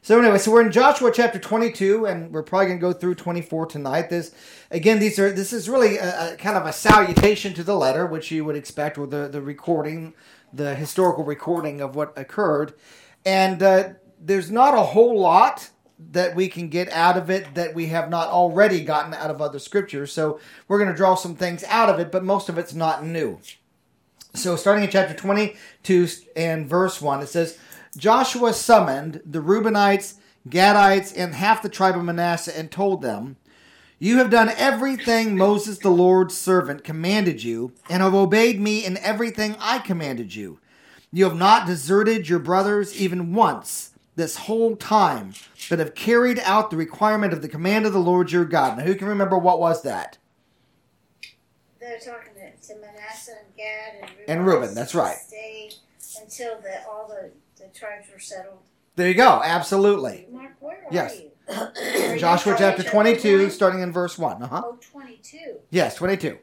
So anyway, so we're in Joshua chapter 22, and we're probably going to go through 24 tonight. This is really a kind of a salutation to the letter, which you would expect with the recording, the historical recording of what occurred. And there's not a whole lot that we can get out of it that we have not already gotten out of other scriptures. So we're going to draw some things out of it, but most of it's not new. So starting in chapter 22 and verse 1, it says, Joshua summoned the Reubenites, Gadites, and half the tribe of Manasseh and told them, You have done everything Moses the Lord's servant commanded you, and have obeyed me in everything I commanded you. You have not deserted your brothers even once this whole time, but have carried out the requirement of the command of the Lord your God. Now who can remember what was that? They're talking to Manasseh and Gad and Reuben. And Reuben, that's right. Stay until all the tribes were settled. There you go, absolutely. Mark, where are Yes. you? Joshua chapter 22, starting in verse 1. Oh, 22. Yes, 22.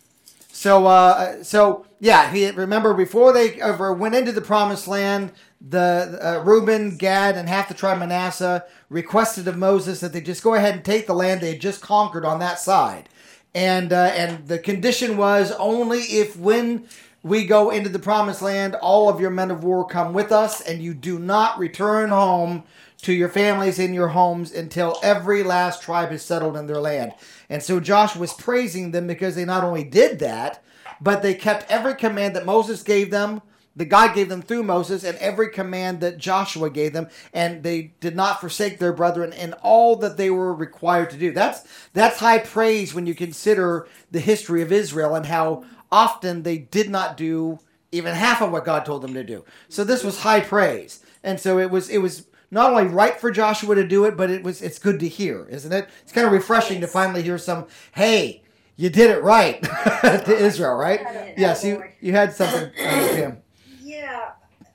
So remember before they ever went into the promised land, the Reuben, Gad, and half the tribe of Manasseh requested of Moses that they just go ahead and take the land they had just conquered on that side. And the condition was only if when we go into the promised land, all of your men of war come with us, and you do not return home to your families in your homes until every last tribe is settled in their land. And so Joshua was praising them because they not only did that, but they kept every command that Moses gave them, that God gave them through Moses, and every command that Joshua gave them, and they did not forsake their brethren in all that they were required to do. That's high praise when you consider the history of Israel and how often they did not do even half of what God told them to do. So this was high praise. And so it was not only right for Joshua to do it, but it's good to hear, isn't it? It's kind of refreshing to finally hear some, hey, you did it right to Israel, right? Yes, you had something, Pam. Yeah.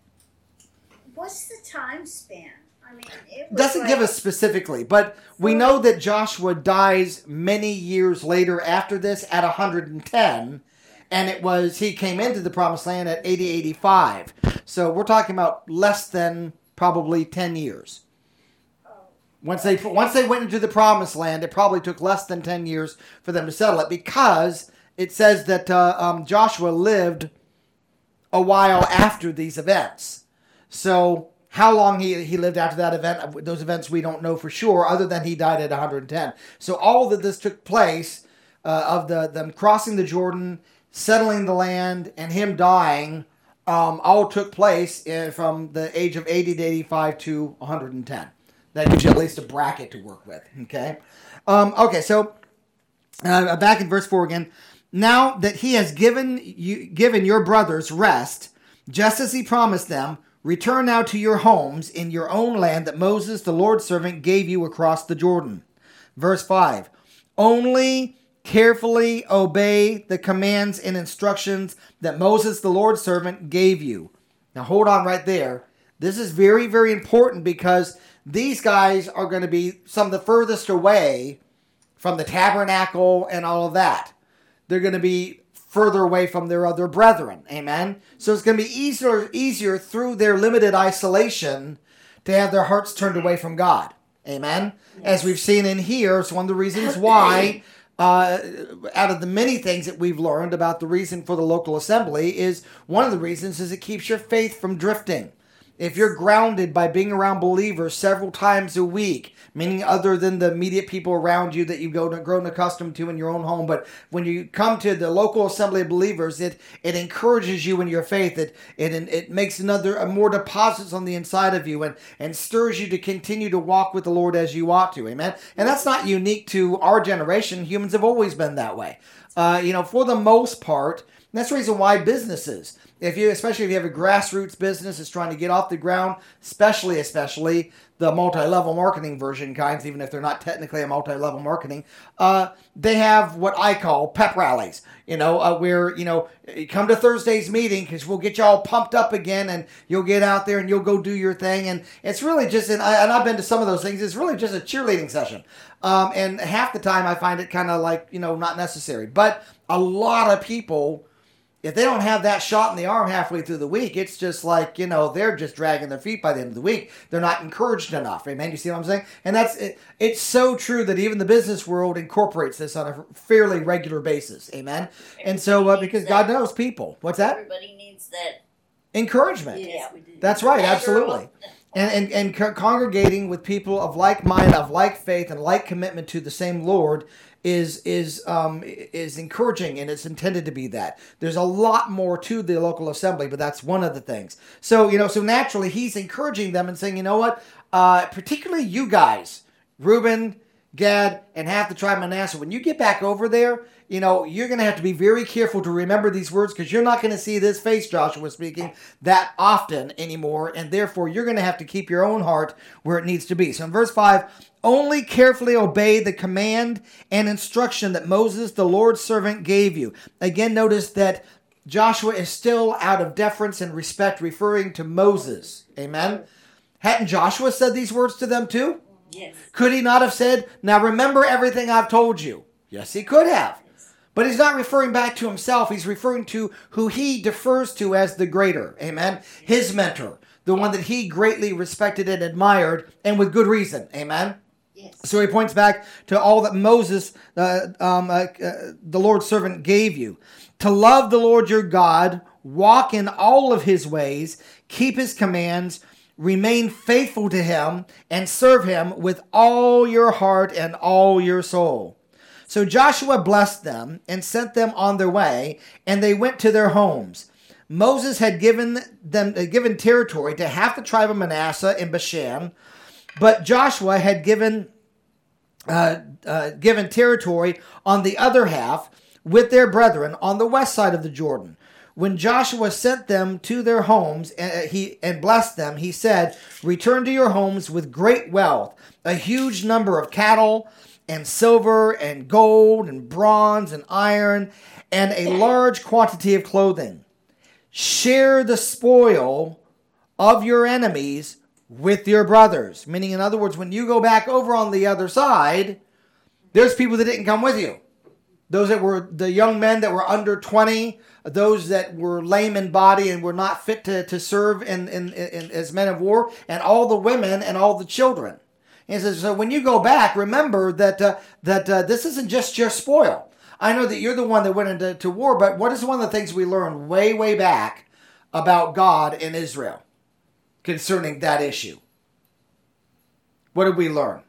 What's the time span? I mean, it was doesn't give us specifically, but we know that Joshua dies many years later after this at 110, and he came into the promised land at 85. So we're talking about less than probably 10 years. Once they went into the promised land, it probably took less than 10 years for them to settle it, because it says that Joshua lived a while after these events. So how long he lived after that event, those events we don't know for sure, other than he died at 110. So all that this took place, of them crossing the Jordan, settling the land, and him dying, all took place from the age of 80 to 85 to 110. That gives you at least a bracket to work with. Okay. So back in verse 4 again. Now that he has given your brothers rest, just as he promised them, return now to your homes in your own land that Moses, the Lord's servant, gave you across the Jordan. Verse 5. Only carefully obey the commands and instructions that Moses, the Lord's servant, gave you. Now hold on right there. This is very, very important, because these guys are going to be some of the furthest away from the tabernacle and all of that. They're going to be further away from their other brethren. Amen? So it's going to be easier through their limited isolation to have their hearts turned away from God. Amen? Yes. As we've seen in here, it's one of the reasons why, out of the many things that we've learned about the reason for the local assembly, is one of the reasons is it keeps your faith from drifting. If you're grounded by being around believers several times a week, meaning other than the immediate people around you that you've grown accustomed to in your own home, but when you come to the local assembly of believers, it encourages you in your faith. It makes more deposits on the inside of you and stirs you to continue to walk with the Lord as you ought to. Amen? And that's not unique to our generation. Humans have always been that way. For the most part, that's the reason why businesses, especially if you have a grassroots business that's trying to get off the ground, especially the multi-level marketing version kinds, even if they're not technically a multi-level marketing, they have what I call pep rallies, where, you come to Thursday's meeting because we'll get you all pumped up again, and you'll get out there and you'll go do your thing. And it's really just, and I've been to some of those things, it's really just a cheerleading session. And half the time I find it kind of like, not necessary. But a lot of people If they don't have that shot in the arm halfway through the week, it's just like, they're just dragging their feet by the end of the week. They're not encouraged enough. Amen? You see what I'm saying? And it's so true that even the business world incorporates this on a fairly regular basis. Amen? And so, because God knows people. What's that? Everybody needs that encouragement. Yeah, we do. That's right, absolutely. And congregating with people of like mind, of like faith, and like commitment to the same Lord is encouraging, and it's intended to be that. There's a lot more to the local assembly, but that's one of the things. So so naturally he's encouraging them and saying, you know what, particularly you guys, Reuben, Gad, and half the tribe of Manasseh, when you get back over there, you're going to have to be very careful to remember these words, because you're not going to see this face, Joshua speaking, that often anymore, and therefore you're going to have to keep your own heart where it needs to be. So in verse 5, only carefully obey the command and instruction that Moses, the Lord's servant, gave you. Again, notice that Joshua is still out of deference and respect, referring to Moses. Amen? Hadn't Joshua said these words to them too? Yes. Could he not have said, now remember everything I've told you? Yes, he could have. But he's not referring back to himself. He's referring to who he defers to as the greater. Amen? His mentor. The one that he greatly respected and admired, and with good reason. Amen? Yes. So he points back to all that Moses, the Lord's servant, gave you. To love the Lord your God, walk in all of his ways, keep his commands, remain faithful to him, and serve him with all your heart and all your soul. So Joshua blessed them and sent them on their way, and they went to their homes. Moses had given territory to half the tribe of Manasseh in Bashan, but Joshua had given territory on the other half with their brethren on the west side of the Jordan. When Joshua sent them to their homes and blessed them, he said, return to your homes with great wealth, a huge number of cattle, and silver, and gold, and bronze, and iron, and a large quantity of clothing. Share the spoil of your enemies with your brothers. Meaning, in other words, when you go back over on the other side, there's people that didn't come with you. Those that were the young men that were under 20, those that were lame in body and were not fit to serve in as men of war, and all the women and all the children. He says, so when you go back, remember that this isn't just your spoil. I know that you're the one that went into war, but what is one of the things we learned way, way back about God and Israel concerning that issue? What did we learn?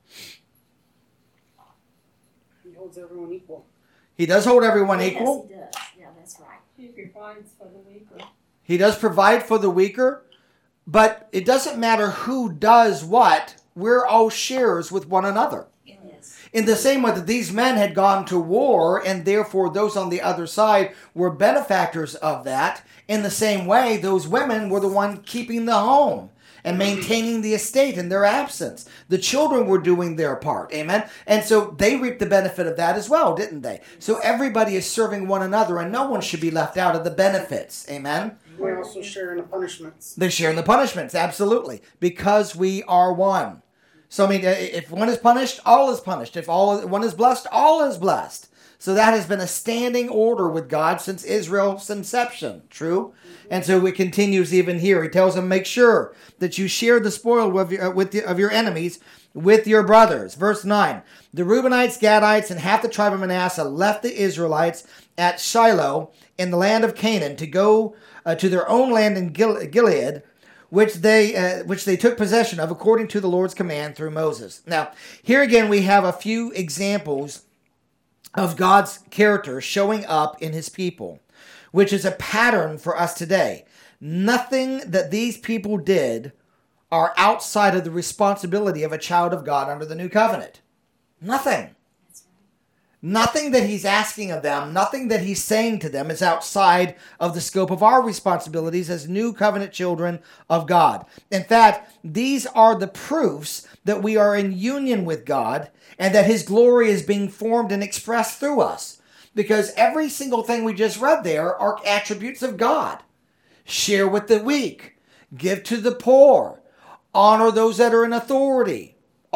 He holds everyone equal. He does hold everyone equal. Yes, he does. Yeah, that's right. He provides for the weaker. He does provide for the weaker, but it doesn't matter who does what. We're all sharers with one another. Yes. In the same way that these men had gone to war, and therefore those on the other side were benefactors of that, in the same way, those women were the one keeping the home and maintaining the estate in their absence. The children were doing their part. Amen? And so they reaped the benefit of that as well, didn't they? So everybody is serving one another, and no one should be left out of the benefits. Amen? We also share in the punishments. They share in the punishments, absolutely, because we are one. So, I mean, if one is punished, all is punished. If one is blessed, all is blessed. So that has been a standing order with God since Israel's inception. True? And so it continues even here. He tells them, make sure that you share the spoil of your enemies with your brothers. Verse 9, the Reubenites, Gadites, and half the tribe of Manasseh left the Israelites at Shiloh in the land of Canaan to go to their own land in Gilead, which they took possession of according to the Lord's command through Moses. Now, here again we have a few examples of God's character showing up in his people, which is a pattern for us today. Nothing that these people did are outside of the responsibility of a child of God under the new covenant. Nothing. Nothing that he's asking of them, nothing that he's saying to them is outside of the scope of our responsibilities as new covenant children of God. In fact, these are the proofs that we are in union with God and that his glory is being formed and expressed through us. Because every single thing we just read there are attributes of God. Share with the weak, give to the poor, honor those that are in authority.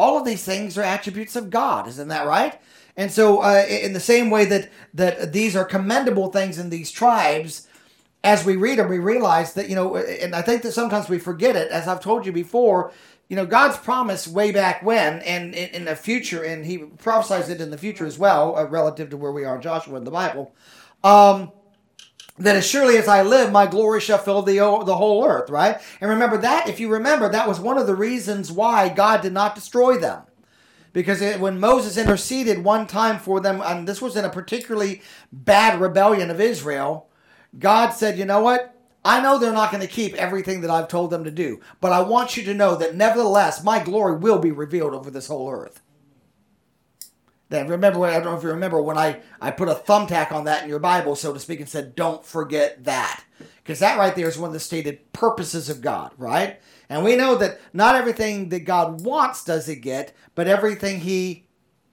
all of these things are attributes of God. Isn't that right? And so in the same way that these are commendable things in these tribes, as we read them, we realize that, and I think that sometimes we forget it, as I've told you before, God's promise way back when, and in the future, and he prophesies it in the future as well, relative to where we are in Joshua in the Bible, that as surely as I live, my glory shall fill the whole earth, right? And remember that, if you remember, that was one of the reasons why God did not destroy them. Because when Moses interceded one time for them, and this was in a particularly bad rebellion of Israel, God said, you know what? I know they're not going to keep everything that I've told them to do, but I want you to know that nevertheless, my glory will be revealed over this whole earth. Then remember, I don't know if you remember when I put a thumbtack on that in your Bible, so to speak, and said, don't forget that. Because that right there is one of the stated purposes of God, right? And we know that not everything that God wants does he get, but everything he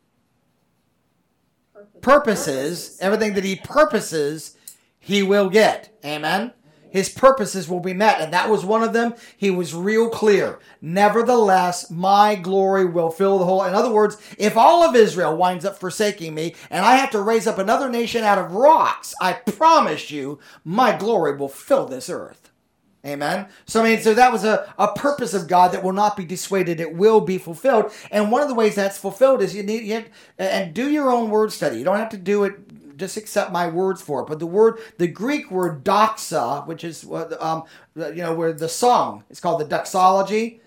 purposes, everything that he purposes, he will get. Amen? His purposes will be met. And that was one of them. He was real clear. Nevertheless, my glory will fill the whole. In other words, if all of Israel winds up forsaking me and I have to raise up another nation out of rocks, I promise you, my glory will fill this earth. Amen. So that was a purpose of God that will not be dissuaded. It will be fulfilled. And one of the ways that's fulfilled is and do your own word study. You don't have to do it. Just accept my words for it. But the Greek word doxa, which is where the song, it's called the doxology.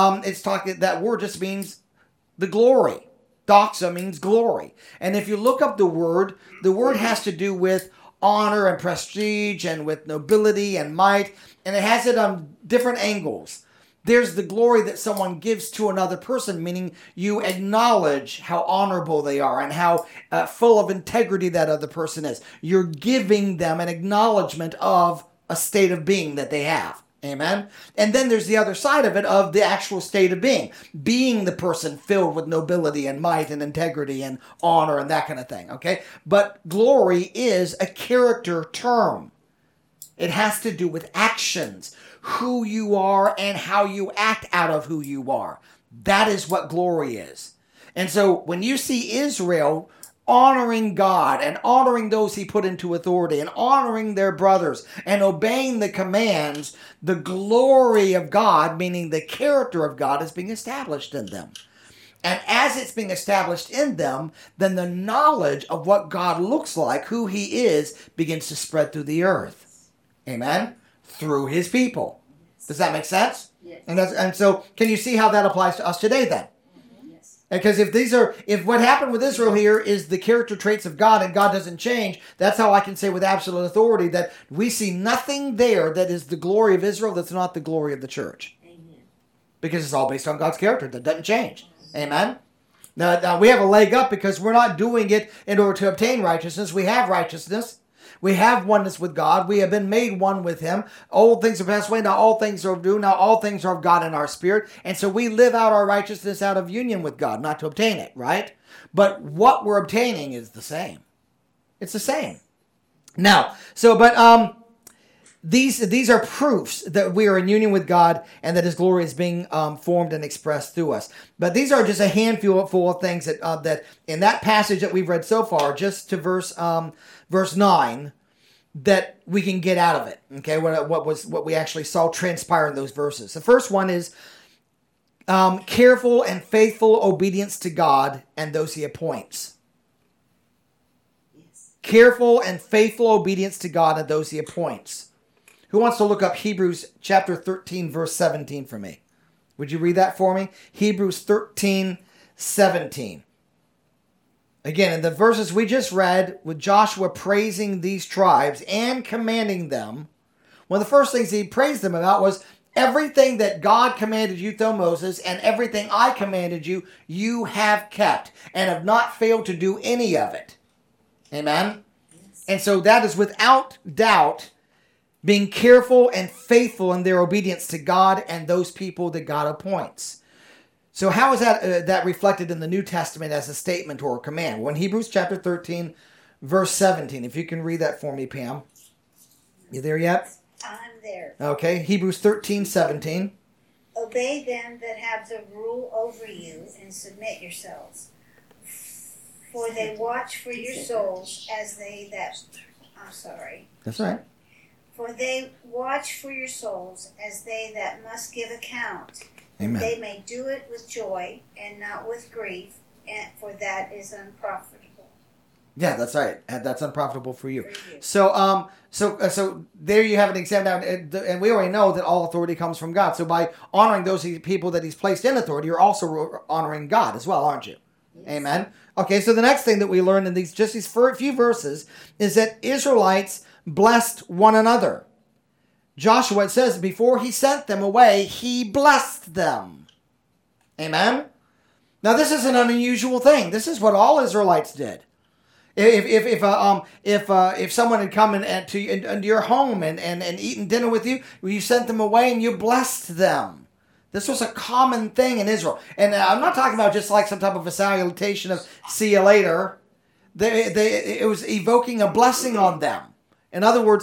That word just means the glory. Doxa means glory. And if you look up the word has to do with honor and prestige and with nobility and might. And it has it on different angles. There's the glory that someone gives to another person, meaning you acknowledge how honorable they are and how full of integrity that other person is. You're giving them an acknowledgement of a state of being that they have. Amen? And then there's the other side of it, of the actual state of being the person filled with nobility and might and integrity and honor and that kind of thing. Okay? But glory is a character term. It has to do with actions, who you are and how you act out of who you are. That is what glory is. And so when you see Israel honoring God and honoring those he put into authority and honoring their brothers and obeying the commands, the glory of God, meaning the character of God, is being established in them. And as it's being established in them, then the knowledge of what God looks like, who he is, begins to spread through the earth. Amen? Through his people. Does that make sense? Yes. And so, can you see how that applies to us today then? Yes. Because if what happened with Israel here is the character traits of God and God doesn't change, that's how I can say with absolute authority that we see nothing there that is the glory of Israel that's not the glory of the church. Amen. Because it's all based on God's character that doesn't change. Amen? Now we have a leg up because we're not doing it in order to obtain righteousness. We have righteousness. We have oneness with God. We have been made one with him. Old things have passed away. Now all things are new. Now all things are of God in our spirit. And so we live out our righteousness out of union with God, not to obtain it, right? But what we're obtaining is the same. It's the same. Now, these are proofs that we are in union with God and that his glory is being formed and expressed through us. But these are just a handful of things that in that passage that we've read so far, just to verse 9, that we can get out of it. Okay, what we actually saw transpire in those verses. The first one is careful and faithful obedience to God and those he appoints. Yes. Careful and faithful obedience to God and those he appoints. Who wants to look up Hebrews chapter 13, verse 17 for me? Would you read that for me? Hebrews 13, 17. Again, in the verses we just read, with Joshua praising these tribes and commanding them, one of the first things he praised them about was everything that God commanded you through Moses and everything I commanded you, you have kept and have not failed to do any of it. Amen? Yes. And so that is without doubt being careful and faithful in their obedience to God and those people that God appoints. So how is that reflected in the New Testament as a statement or a command? Well, in Hebrews chapter 13, verse 17. If you can read that for me, Pam. You there yet? I'm there. Okay, Hebrews 13, 17. Obey them that have the rule over you, and submit yourselves. For they watch for your souls as they that... I'm sorry. That's right. For they watch for your souls as they that must give account. Amen. They may do it with joy and not with grief, and for that is unprofitable. Yeah, that's right. And that's unprofitable for you. For you. So there you have an example. And we already know that all authority comes from God. So by honoring those people that He's placed in authority, you're also honoring God as well, aren't you? Yes. Amen. Okay, so the next thing that we learn in these few verses is that Israelites blessed one another. Joshua, it says, before he sent them away, he blessed them. Amen. Now this is an unusual thing. This is what all Israelites did. If someone had come into your home and eaten dinner with you, you sent them away and you blessed them. This was a common thing in Israel. And I'm not talking about just like some type of a salutation of see you later. It was evoking a blessing on them. In other words,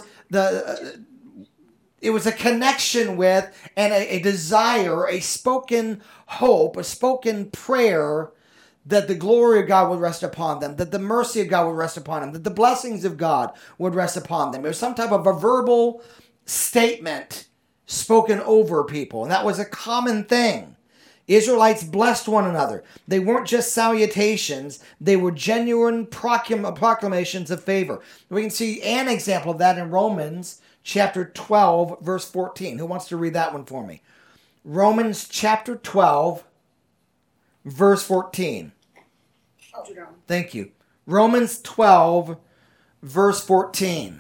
it was a connection with and a desire, a spoken hope, a spoken prayer that the glory of God would rest upon them, that the mercy of God would rest upon them, that the blessings of God would rest upon them. It was some type of a verbal statement spoken over people, and that was a common thing. Israelites blessed one another. They weren't just salutations, they were genuine proclamations of favor. We can see an example of that in Romans chapter 12, verse 14. Who wants to read that one for me? Romans chapter 12, verse 14. Thank you. Romans 12, verse 14.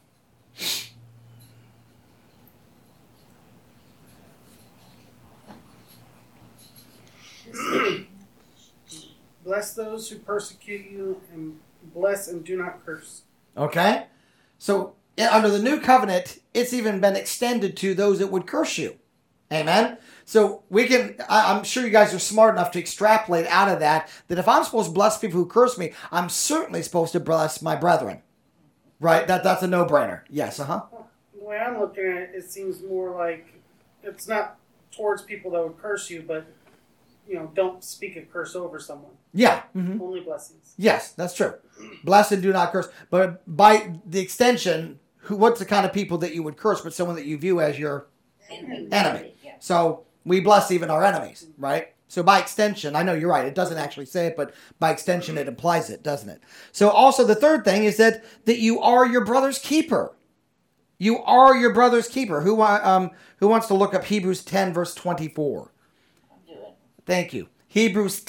Bless those who persecute you, and bless and do not curse. Okay? So, under the new covenant, it's even been extended to those that would curse you. Amen? So, I'm sure you guys are smart enough to extrapolate out of that if I'm supposed to bless people who curse me, I'm certainly supposed to bless my brethren. Right? That's a no-brainer. Yes, The way I'm looking at it, it seems more like it's not towards people that would curse you, but don't speak a curse over someone. Yeah. Mm-hmm. Only blessings. Yes, that's true. Bless and do not curse. But by the extension, what's the kind of people that you would curse, but someone that you view as your enemy? Yeah. So we bless even our enemies, right? So by extension, I know you're right. It doesn't actually say it, but by extension, it implies it, doesn't it? So also the third thing is that you are your brother's keeper. You are your brother's keeper. Who wants to look up Hebrews 10, verse 24? Thank you. Hebrews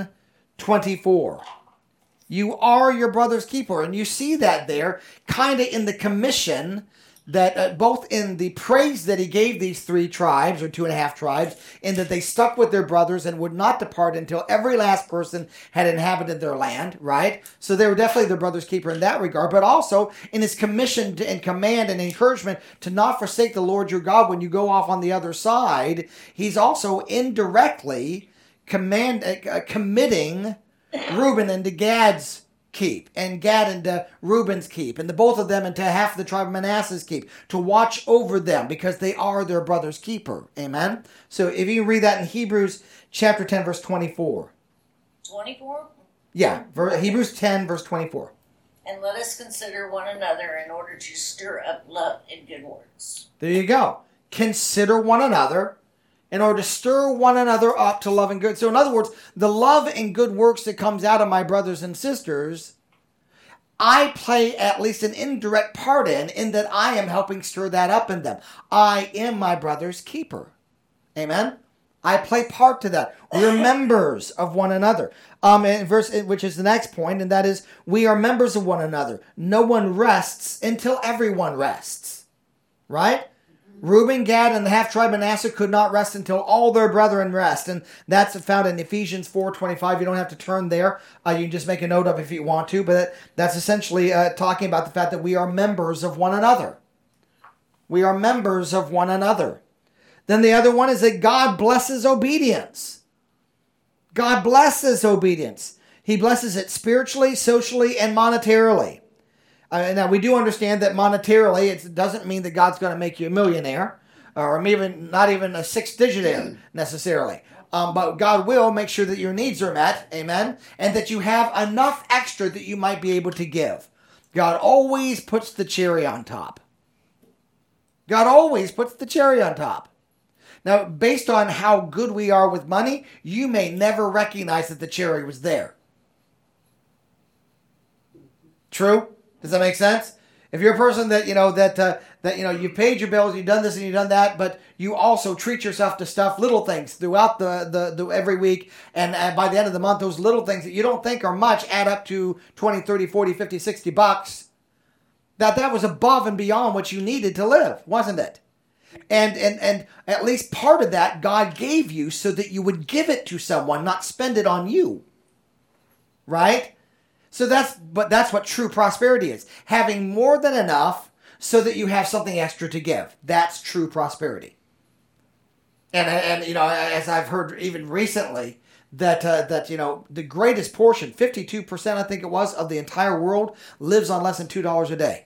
10:24. You are your brother's keeper. And you see that there kind of in the commission that both in the praise that he gave these 3 tribes or 2.5 tribes, in that they stuck with their brothers and would not depart until every last person had inhabited their land, right? So they were definitely their brother's keeper in that regard, but also in his commission and command and encouragement to not forsake the Lord your God when you go off on the other side. He's also indirectly committing Reuben into Gad's keep, and Gad into Reuben's keep, and the both of them into half the tribe of Manasseh's keep, to watch over them because they are their brother's keeper. Amen? So if you read that in Hebrews chapter 10, verse 24. 24? Yeah, Hebrews 10, verse 24. And let us consider one another in order to stir up love and good works. There you go. Consider one another in order to stir one another up to love and good. So in other words, the love and good works that comes out of my brothers and sisters, I play at least an indirect part in that I am helping stir that up in them. I am my brother's keeper. Amen? I play part to that. We're members of one another. In verse, which is the next point, and that is, we are members of one another. No one rests until everyone rests. Right? Reuben, Gad, and the half-tribe Manasseh could not rest until all their brethren rest. And that's found in Ephesians 4:25. You don't have to turn there. You can just make a note of it if you want to. But that's essentially talking about the fact that we are members of one another. We are members of one another. Then the other one is that God blesses obedience. God blesses obedience. He blesses it spiritually, socially, and monetarily. Now, we do understand that monetarily, it doesn't mean that God's going to make you a millionaire. or even not even a six-digit necessarily. But God will make sure that your needs are met, amen, and that you have enough extra that you might be able to give. God always puts the cherry on top. God always puts the cherry on top. Now, based on how good we are with money, you may never recognize that the cherry was there. True? Does that make sense? If you're a person that you paid your bills, you've done this and you've done that, but you also treat yourself to stuff, little things throughout the every week, and by the end of the month, those little things that you don't think are much add up to 20, 30, 40, 50, 60 bucks. That was above and beyond what you needed to live, wasn't it? And at least part of that God gave you so that you would give it to someone, not spend it on you. Right? So that's what true prosperity is. Having more than enough so that you have something extra to give. That's true prosperity. And as I've heard even recently, that the greatest portion, 52% I think it was, of the entire world lives on less than $2 a day.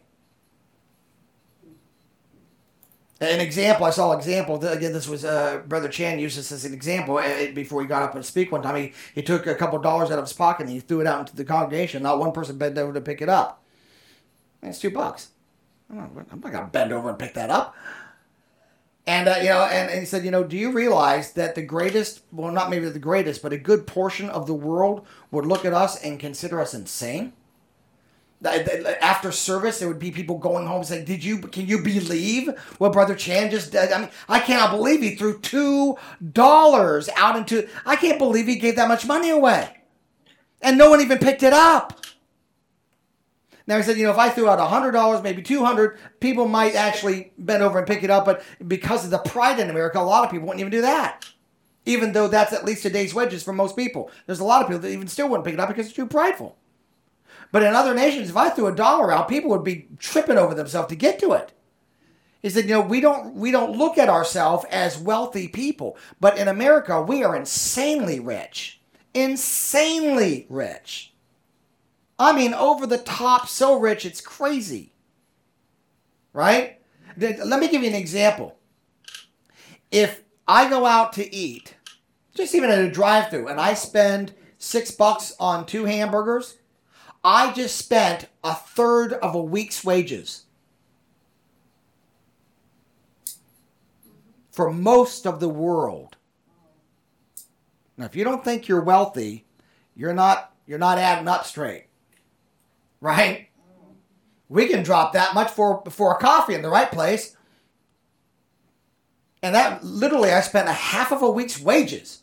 I saw an example. Again, this was Brother Chan used this as an example before he got up and speak one time. He took a couple dollars out of his pocket and he threw it out into the congregation. Not one person bent over to pick it up. It's $2. I'm not going to bend over and pick that up. And and he said, do you realize that the greatest, well, not maybe the greatest, but a good portion of the world would look at us and consider us insane? After service, there would be people going home saying, can you believe what Brother Chan just did? I mean, I cannot believe he threw $2 out into, I can't believe he gave that much money away. And no one even picked it up. Now he said, if I threw out $100, maybe $200, people might actually bend over and pick it up. But because of the pride in America, a lot of people wouldn't even do that. Even though that's at least a day's wages for most people. There's a lot of people that even still wouldn't pick it up because it's too prideful. But in other nations, if I threw $1 out, people would be tripping over themselves to get to it. He said, we don't look at ourselves as wealthy people. But in America, we are insanely rich. Insanely rich. I mean, over the top, so rich, it's crazy. Right? Let me give you an example. If I go out to eat, just even at a drive-thru, and I spend $6 on 2 hamburgers, I just spent a third of a week's wages. For most of the world. Now, if you don't think you're wealthy, you're not adding up straight. Right? We can drop that much for a coffee in the right place. And that, literally, I spent a half of a week's wages.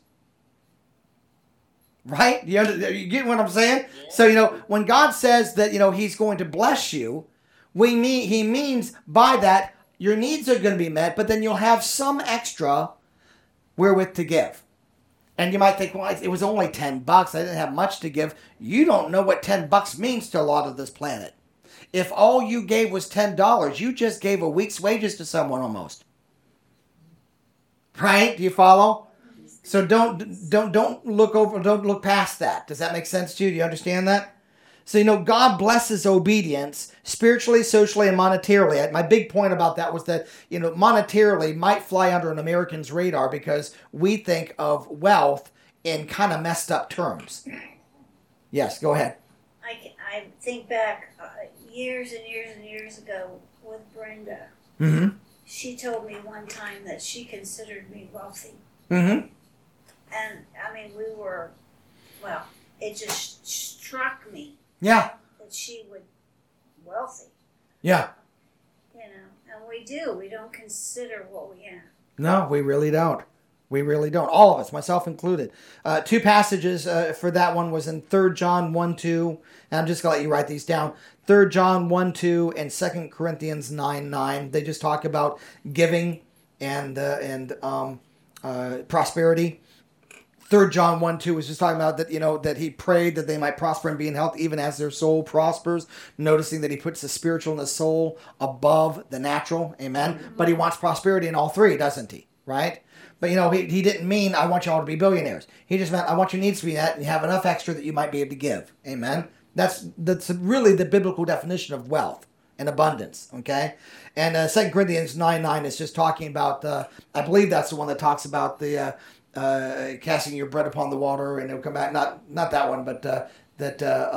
Right? You get what I'm saying? Yeah. So, when God says that, He's going to bless you, He means by that your needs are going to be met, but then you'll have some extra wherewith to give. And you might think, well, it was only $10. I didn't have much to give. You don't know what $10 means to a lot of this planet. If all you gave was $10, you just gave a week's wages to someone almost. Right? Do you follow? So don't look past that. Does that make sense to you? Do you understand that? So, God blesses obedience spiritually, socially, and monetarily. My big point about that was that, monetarily might fly under an American's radar because we think of wealth in kind of messed up terms. Yes, go ahead. I think back years and years and years ago with Brenda. Mm-hmm. She told me one time that she considered me wealthy. Mm-hmm. And, it just struck me. Yeah. That she would wealthy. Yeah. And we do. We don't consider what we have. No, we really don't. We really don't. All of us, myself included. 2 passages for that one was in 3 John 1:2. And I'm just going to let you write these down. 3 John 1:2 and 2 Corinthians 9:9. They just talk about giving and prosperity. 3 John 1:2 was just talking about that, that he prayed that they might prosper and be in health even as their soul prospers, noticing that he puts the spiritual and the soul above the natural. Amen. Mm-hmm. But he wants prosperity in all 3, doesn't he? Right? But, he didn't mean, I want you all to be billionaires. He just meant, I want your needs to be met and you have enough extra that you might be able to give. Amen. That's really the biblical definition of wealth. and abundance. Okay, and 2 Corinthians 9:9 is just talking about. I believe that's the one that talks about the casting your bread upon the water and it'll come back. Not that one, but that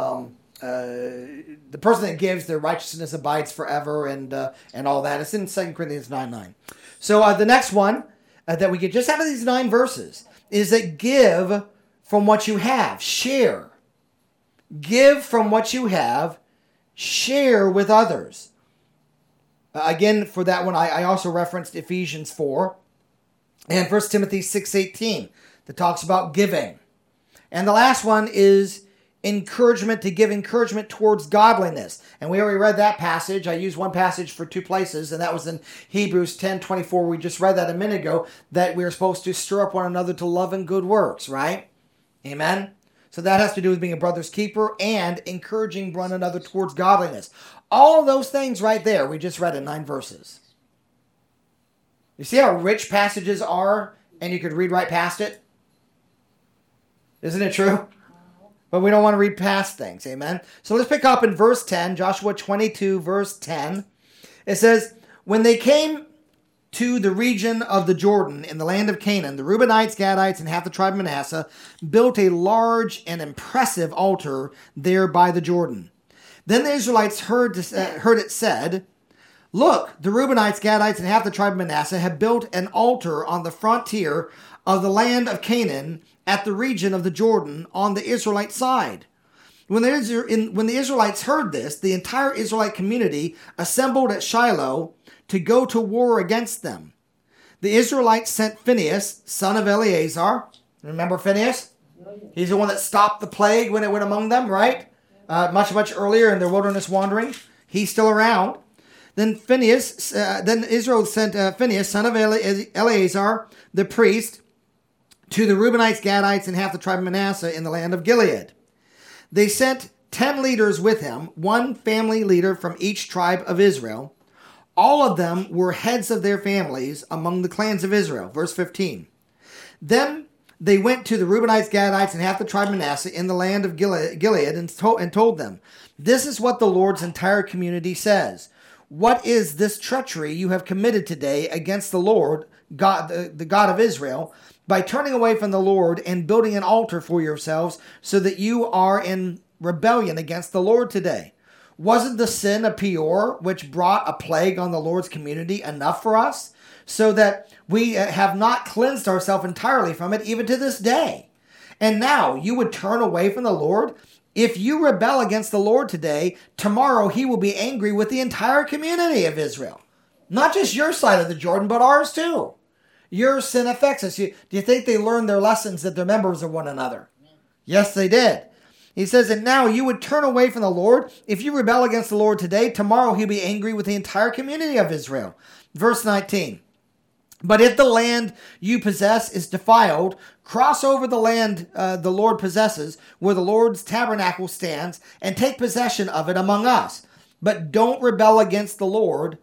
the person that gives, their righteousness abides forever, and all that. It's in 2 Corinthians 9:9. So the next one that we get just out of these 9 verses is that give from what you have, share. Give from what you have, share with others. Again, for that one, I also referenced Ephesians 4 and 1 Timothy 6:18 that talks about giving. And the last one is encouragement, to give encouragement towards godliness. And we already read that passage. I used one passage for 2 places, and that was in Hebrews 10:24. We just read that a minute ago, that we are supposed to stir up one another to love and good works, right? Amen? So that has to do with being a brother's keeper and encouraging one another towards godliness. All of those things right there, we just read in 9 verses. You see how rich passages are, and you could read right past it? Isn't it true? But we don't want to read past things, amen? So let's pick up in verse 10, Joshua 22, verse 10. It says, when they came to the region of the Jordan in the land of Canaan, the Reubenites, Gadites, and half the tribe of Manasseh built a large and impressive altar there by the Jordan. Then the Israelites heard it said, look, the Reubenites, Gadites, and half the tribe of Manasseh have built an altar on the frontier of the land of Canaan at the region of the Jordan on the Israelite side. When the Israelites heard this, the entire Israelite community assembled at Shiloh to go to war against them. The Israelites sent Phinehas, son of Eleazar. Remember Phinehas? He's the one that stopped the plague when it went among them, right? Much earlier in their wilderness wandering. He's still around. Then Israel sent Phinehas, son of Eleazar, the priest, to the Reubenites, Gadites, and half the tribe of Manasseh in the land of Gilead. They sent 10 leaders with him, one family leader from each tribe of Israel. All of them were heads of their families among the clans of Israel. Verse 15. Then they went to the Reubenites, Gadites, and half the tribe of Manasseh in the land of Gilead and told them, this is what the Lord's entire community says. What is this treachery you have committed today against the Lord, God, the God of Israel, by turning away from the Lord and building an altar for yourselves so that you are in rebellion against the Lord today? Wasn't the sin of Peor, which brought a plague on the Lord's community, enough for us, so that we have not cleansed ourselves entirely from it even to this day? And now you would turn away from the Lord? If you rebel against the Lord today, tomorrow he will be angry with the entire community of Israel. Not just your side of the Jordan, but ours too. Your sin affects us. Do you think they learned their lessons that they're members of one another? Yes, they did. He says, and now you would turn away from the Lord. If you rebel against the Lord today, tomorrow he'll be angry with the entire community of Israel. Verse 19. But if the land you possess is defiled, cross over the land the Lord possesses, where the Lord's tabernacle stands, and take possession of it among us. But don't rebel against the Lord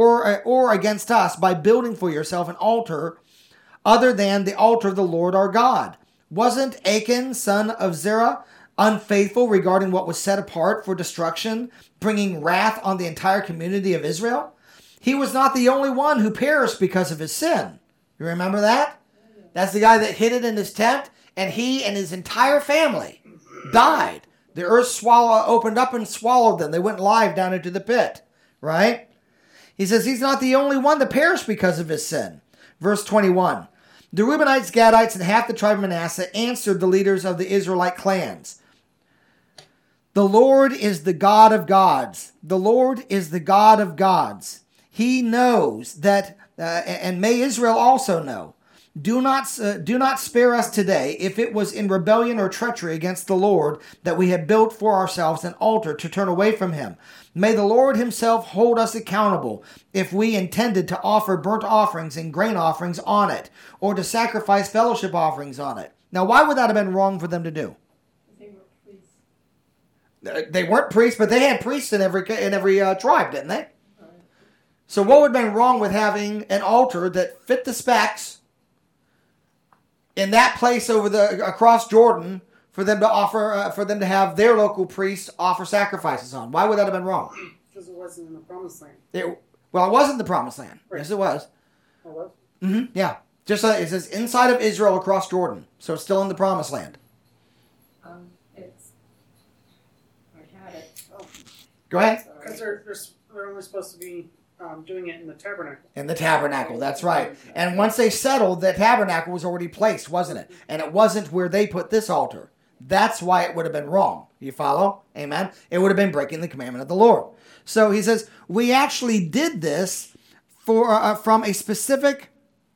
or against us by building for yourself an altar other than the altar of the Lord our God. Wasn't Achan, son of Zerah, unfaithful regarding what was set apart for destruction, bringing wrath on the entire community of Israel? He was not the only one who perished because of his sin. You remember that? That's the guy that hid it in his tent, and he and his entire family died. The earth opened up and swallowed them. They went live down into the pit, right? He says he's not the only one that perished because of his sin. Verse 21. The Reubenites, Gadites, and half the tribe of Manasseh answered the leaders of the Israelite clans. The Lord is the God of gods. The Lord is the God of gods. He knows that, and may Israel also know. Do not spare us today if it was in rebellion or treachery against the Lord that we had built for ourselves an altar to turn away from him. May the Lord himself hold us accountable if we intended to offer burnt offerings and grain offerings on it, or to sacrifice fellowship offerings on it. Now, why would that have been wrong for them to do? They were priests. They weren't priests, but they had priests in every tribe, didn't they? So what would have been wrong with having an altar that fit the specs in that place across Jordan for them to offer, for them to have their local priests offer sacrifices on? Why would that have been wrong? Because Because it wasn't in the promised land. It wasn't the promised land. Right. Yes, it was. Oh, was? Yeah. Just it says inside of Israel across Jordan. So it's still in the promised land. I had it. Oh, Go ahead. because they're only supposed to be doing it in the tabernacle. In the tabernacle, that's right. And once they settled, the tabernacle was already placed, wasn't it? And it wasn't where they put this altar. That's why it would have been wrong. You follow? Amen? It would have been breaking the commandment of the Lord. So he says, we actually did this from a specific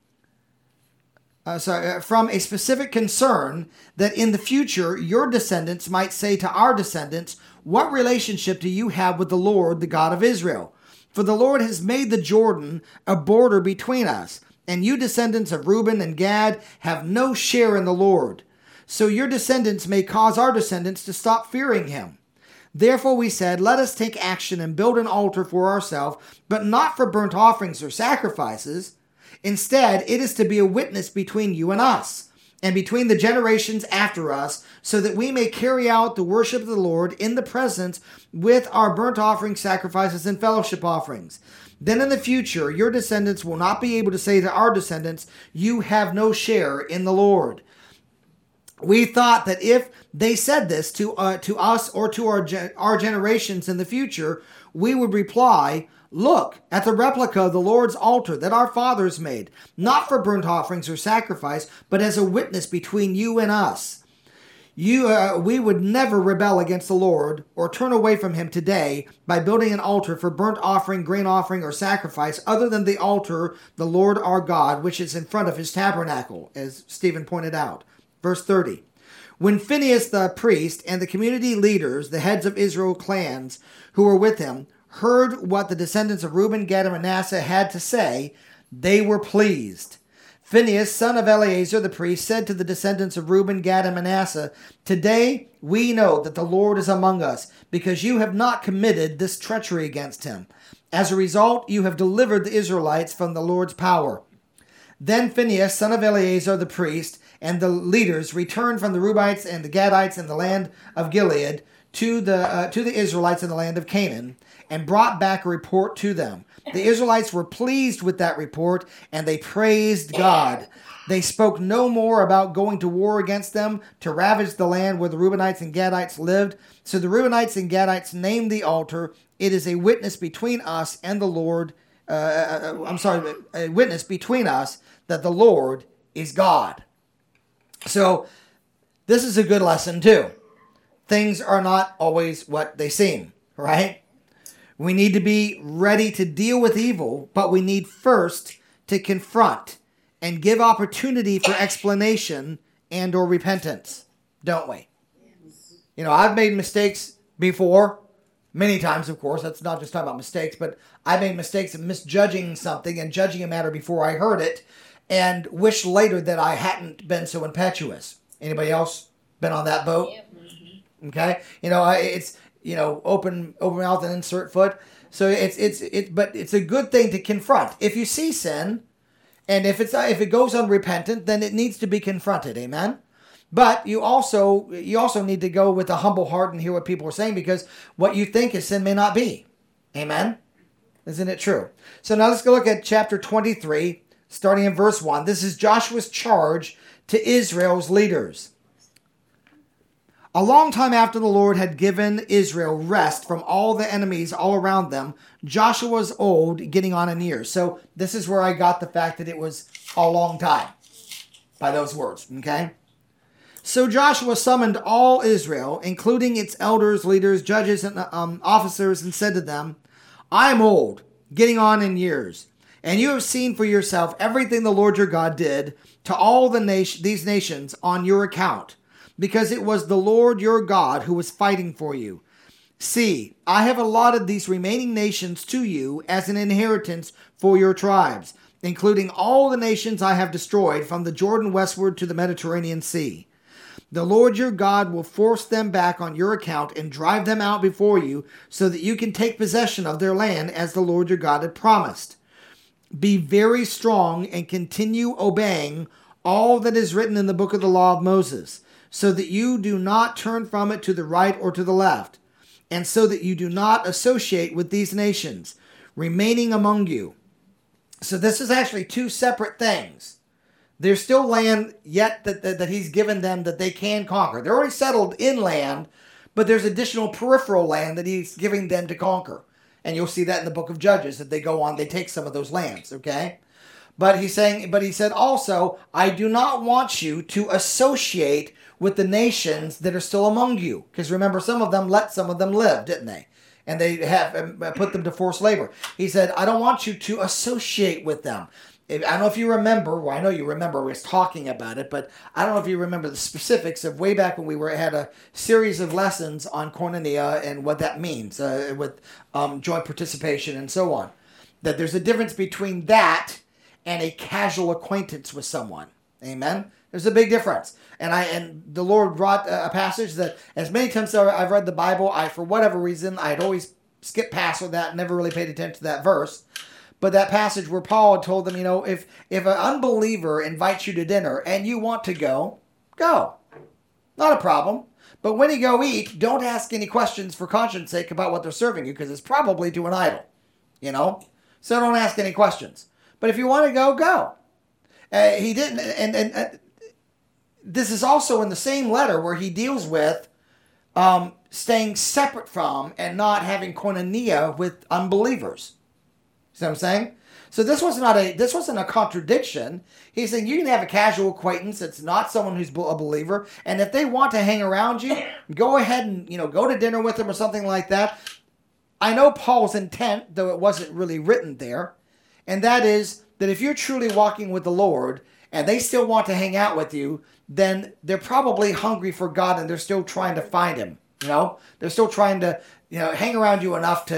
concern that in the future your descendants might say to our descendants, what relationship do you have with the Lord, the God of Israel? For the Lord has made the Jordan a border between us, and you descendants of Reuben and Gad have no share in the Lord. So your descendants may cause our descendants to stop fearing him. Therefore we said, let us take action and build an altar for ourselves, but not for burnt offerings or sacrifices. Instead, it is to be a witness between you and us, and between the generations after us, so that we may carry out the worship of the Lord in the presence with our burnt offering sacrifices and fellowship offerings. Then in the future, your descendants will not be able to say to our descendants, you have no share in the Lord. We thought that if they said this to us or to our generations in the future, we would reply, look at the replica of the Lord's altar that our fathers made, not for burnt offerings or sacrifice, but as a witness between you and us. We would never rebel against the Lord or turn away from him today by building an altar for burnt offering, grain offering, or sacrifice other than the altar, the Lord our God, which is in front of his tabernacle, as Stephen pointed out. Verse 30. When Phinehas the priest and the community leaders, the heads of Israel clans who were with him, heard what the descendants of Reuben, Gad, and Manasseh had to say, they were pleased. Phinehas, son of Eleazar the priest, said to the descendants of Reuben, Gad, and Manasseh, today we know that the Lord is among us, because you have not committed this treachery against him. As a result, you have delivered the Israelites from the Lord's power. Then Phinehas, son of Eleazar the priest, and the leaders returned from the Reubenites and the Gadites in the land of Gilead to the Israelites in the land of Canaan, and brought back a report to them. The Israelites were pleased with that report, and they praised God. They spoke no more about going to war against them to ravage the land where the Reubenites and Gadites lived. So the Reubenites and Gadites named the altar, it is a witness between us and the Lord. A witness between us that the Lord is God. So this is a good lesson too. Things are not always what they seem, right? We need to be ready to deal with evil, but we need first to confront and give opportunity for explanation and or repentance, don't we? You know, I've made mistakes before, many times, of course. That's not just talking about mistakes, but I made mistakes of misjudging something and judging a matter before I heard it, and wish later that I hadn't been so impetuous. Anybody else been on that boat? Yeah. Okay, you know, it's, you know, open mouth and insert foot. So but it's a good thing to confront. If you see sin, and if it goes unrepentant, then it needs to be confronted. Amen. But you also need to go with a humble heart and hear what people are saying, because what you think is sin may not be. Amen. Isn't it true? So now let's go look at chapter 23, starting in verse 1. This is Joshua's charge to Israel's leaders. A long time after the Lord had given Israel rest from all the enemies all around them, Joshua was old, getting on in years. So this is where I got the fact that it was a long time by those words, okay? So Joshua summoned all Israel, including its elders, leaders, judges, and officers, and said to them, I am old, getting on in years, and you have seen for yourself everything the Lord your God did to all these nations on your account, because it was the Lord your God who was fighting for you. See, I have allotted these remaining nations to you as an inheritance for your tribes, including all the nations I have destroyed from the Jordan westward to the Mediterranean Sea. The Lord your God will force them back on your account and drive them out before you, so that you can take possession of their land as the Lord your God had promised. Be very strong and continue obeying all that is written in the book of the law of Moses, so that you do not turn from it to the right or to the left. and so that you do not associate with these nations remaining among you. So this is actually two separate things. There's still land yet that he's given them that they can conquer. They're already settled in land, but there's additional peripheral land that he's giving them to conquer. And you'll see that in the book of Judges, that they go on, they take some of those lands, okay? But he said also, I do not want you to associate with the nations that are still among you. Because remember, some of them let some of them live, didn't they? And they have put them to forced labor. He said, I don't want you to associate with them. I don't know if you remember, well, I know you remember, we was talking about it, but I don't know if you remember the specifics of way back when we had a series of lessons on koinonia and what that means with joint participation and so on. That there's a difference between that and a casual acquaintance with someone. Amen? There's a big difference. And the Lord brought a passage that as many times I've read the Bible, for whatever reason, I'd always skipped past with that, never really paid attention to that verse. But that passage where Paul had told them, if an unbeliever invites you to dinner and you want to go, go. Not a problem. But when you go eat, don't ask any questions for conscience sake about what they're serving you, because it's probably to an idol. So don't ask any questions. But if you want to go, go. He didn't, and this is also in the same letter where he deals with staying separate from and not having koinonia with unbelievers. See what I'm saying? So this wasn't a contradiction. He's saying you can have a casual acquaintance. It's not someone who's a believer. And if they want to hang around you, go ahead and, go to dinner with them or something like that. I know Paul's intent, though it wasn't really written there. And that is that if you're truly walking with the Lord and they still want to hang out with you, then they're probably hungry for God and they're still trying to find him. They're still trying to, hang around you enough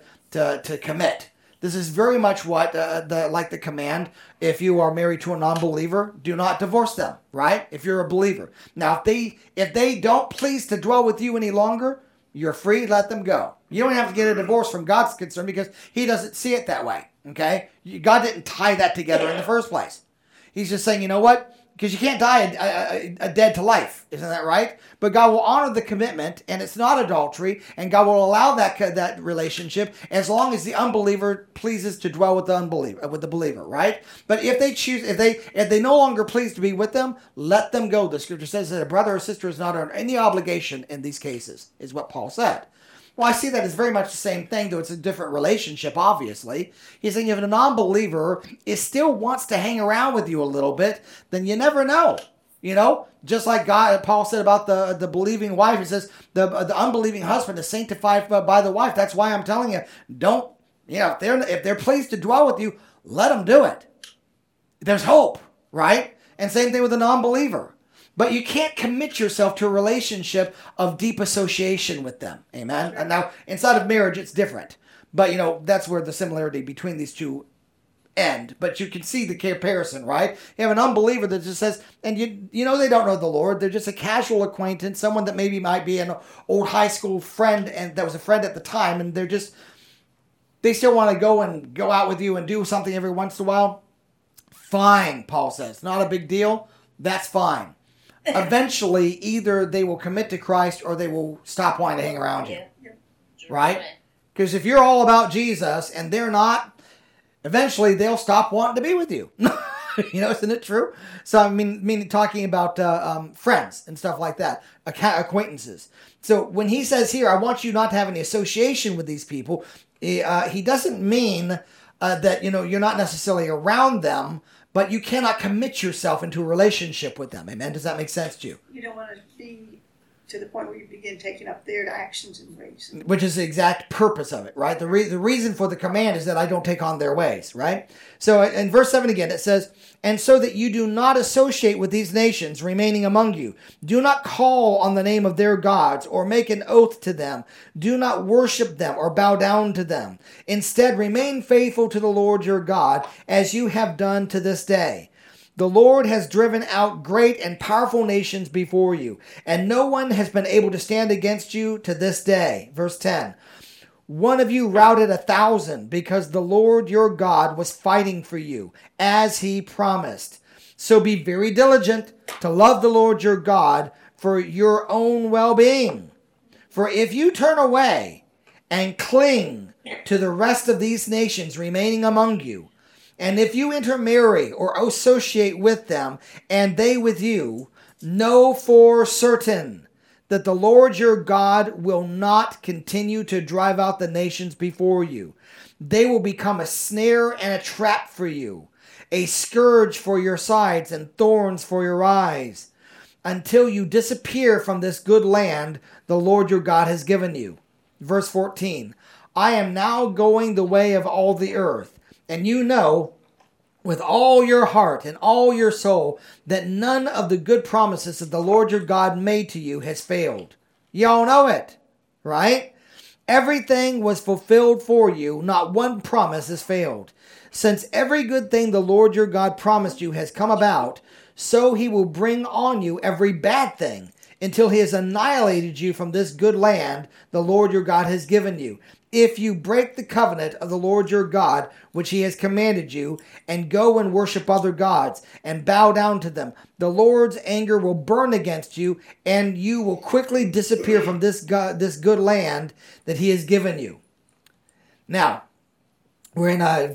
to commit. This is very much what like the command. If you are married to a non-believer, do not divorce them. Right? If you're a believer. Now, if they don't please to dwell with you any longer, you're free. Let them go. You don't have to get a divorce from God's concern because He doesn't see it that way. Okay? God didn't tie that together in the first place. He's just saying, you know what? Because you can't die a dead to life. Isn't that right? But God will honor the commitment, and it's not adultery, and God will allow that relationship as long as the unbeliever pleases to dwell with the believer, right? But if they choose, if they no longer please to be with them, let them go. The scripture says that a brother or sister is not under any obligation in these cases, is what Paul said. Well, I see that as very much the same thing, though it's a different relationship, obviously. He's saying if a non-believer still wants to hang around with you a little bit, then you never know. Just like Paul said about the believing wife, he says the unbelieving husband is sanctified by the wife. That's why I'm telling you, don't, if they're pleased to dwell with you, let them do it. There's hope, right? And same thing with a non-believer. But you can't commit yourself to a relationship of deep association with them. Amen? And now, inside of marriage, it's different. But, that's where the similarity between these two end. But you can see the comparison, right? You have an unbeliever that just says, and they don't know the Lord. They're just a casual acquaintance, someone that maybe might be an old high school friend and that was a friend at the time. And they still want to go out with you and do something every once in a while. Fine, Paul says. Not a big deal. That's fine. Eventually, either they will commit to Christ or they will stop wanting to hang around you. Right? Because if you're all about Jesus and they're not, eventually they'll stop wanting to be with you. Isn't it true? So, I mean talking about friends and stuff like that, acquaintances. So, when he says here, I want you not to have any association with these people, he doesn't mean that, you're not necessarily around them, but you cannot commit yourself into a relationship with them. Amen? Does that make sense to you? You don't want to be to the point where you begin taking up their actions and ways. Which is the exact purpose of it, right? The reason for the command is that I don't take on their ways, right? So in verse 7 again, it says, and so that you do not associate with these nations remaining among you. Do not call on the name of their gods or make an oath to them. Do not worship them or bow down to them. Instead, remain faithful to the Lord your God as you have done to this day. The Lord has driven out great and powerful nations before you, and no one has been able to stand against you to this day. Verse 10. One of you routed 1,000 because the Lord your God was fighting for you, as he promised. So be very diligent to love the Lord your God for your own well-being. For if you turn away and cling to the rest of these nations remaining among you, and if you intermarry or associate with them, and they with you, know for certain that the Lord your God will not continue to drive out the nations before you. They will become a snare and a trap for you, a scourge for your sides and thorns for your eyes, until you disappear from this good land the Lord your God has given you. Verse 14, I am now going the way of all the earth, and you know with all your heart and all your soul that none of the good promises that the Lord your God made to you has failed. Y'all know it, right? Everything was fulfilled for you. Not one promise has failed. Since every good thing the Lord your God promised you has come about, so he will bring on you every bad thing until he has annihilated you from this good land the Lord your God has given you. If you break the covenant of the Lord your God, which he has commanded you, and go and worship other gods, and bow down to them, the Lord's anger will burn against you, and you will quickly disappear from this good land that he has given you. Now, we're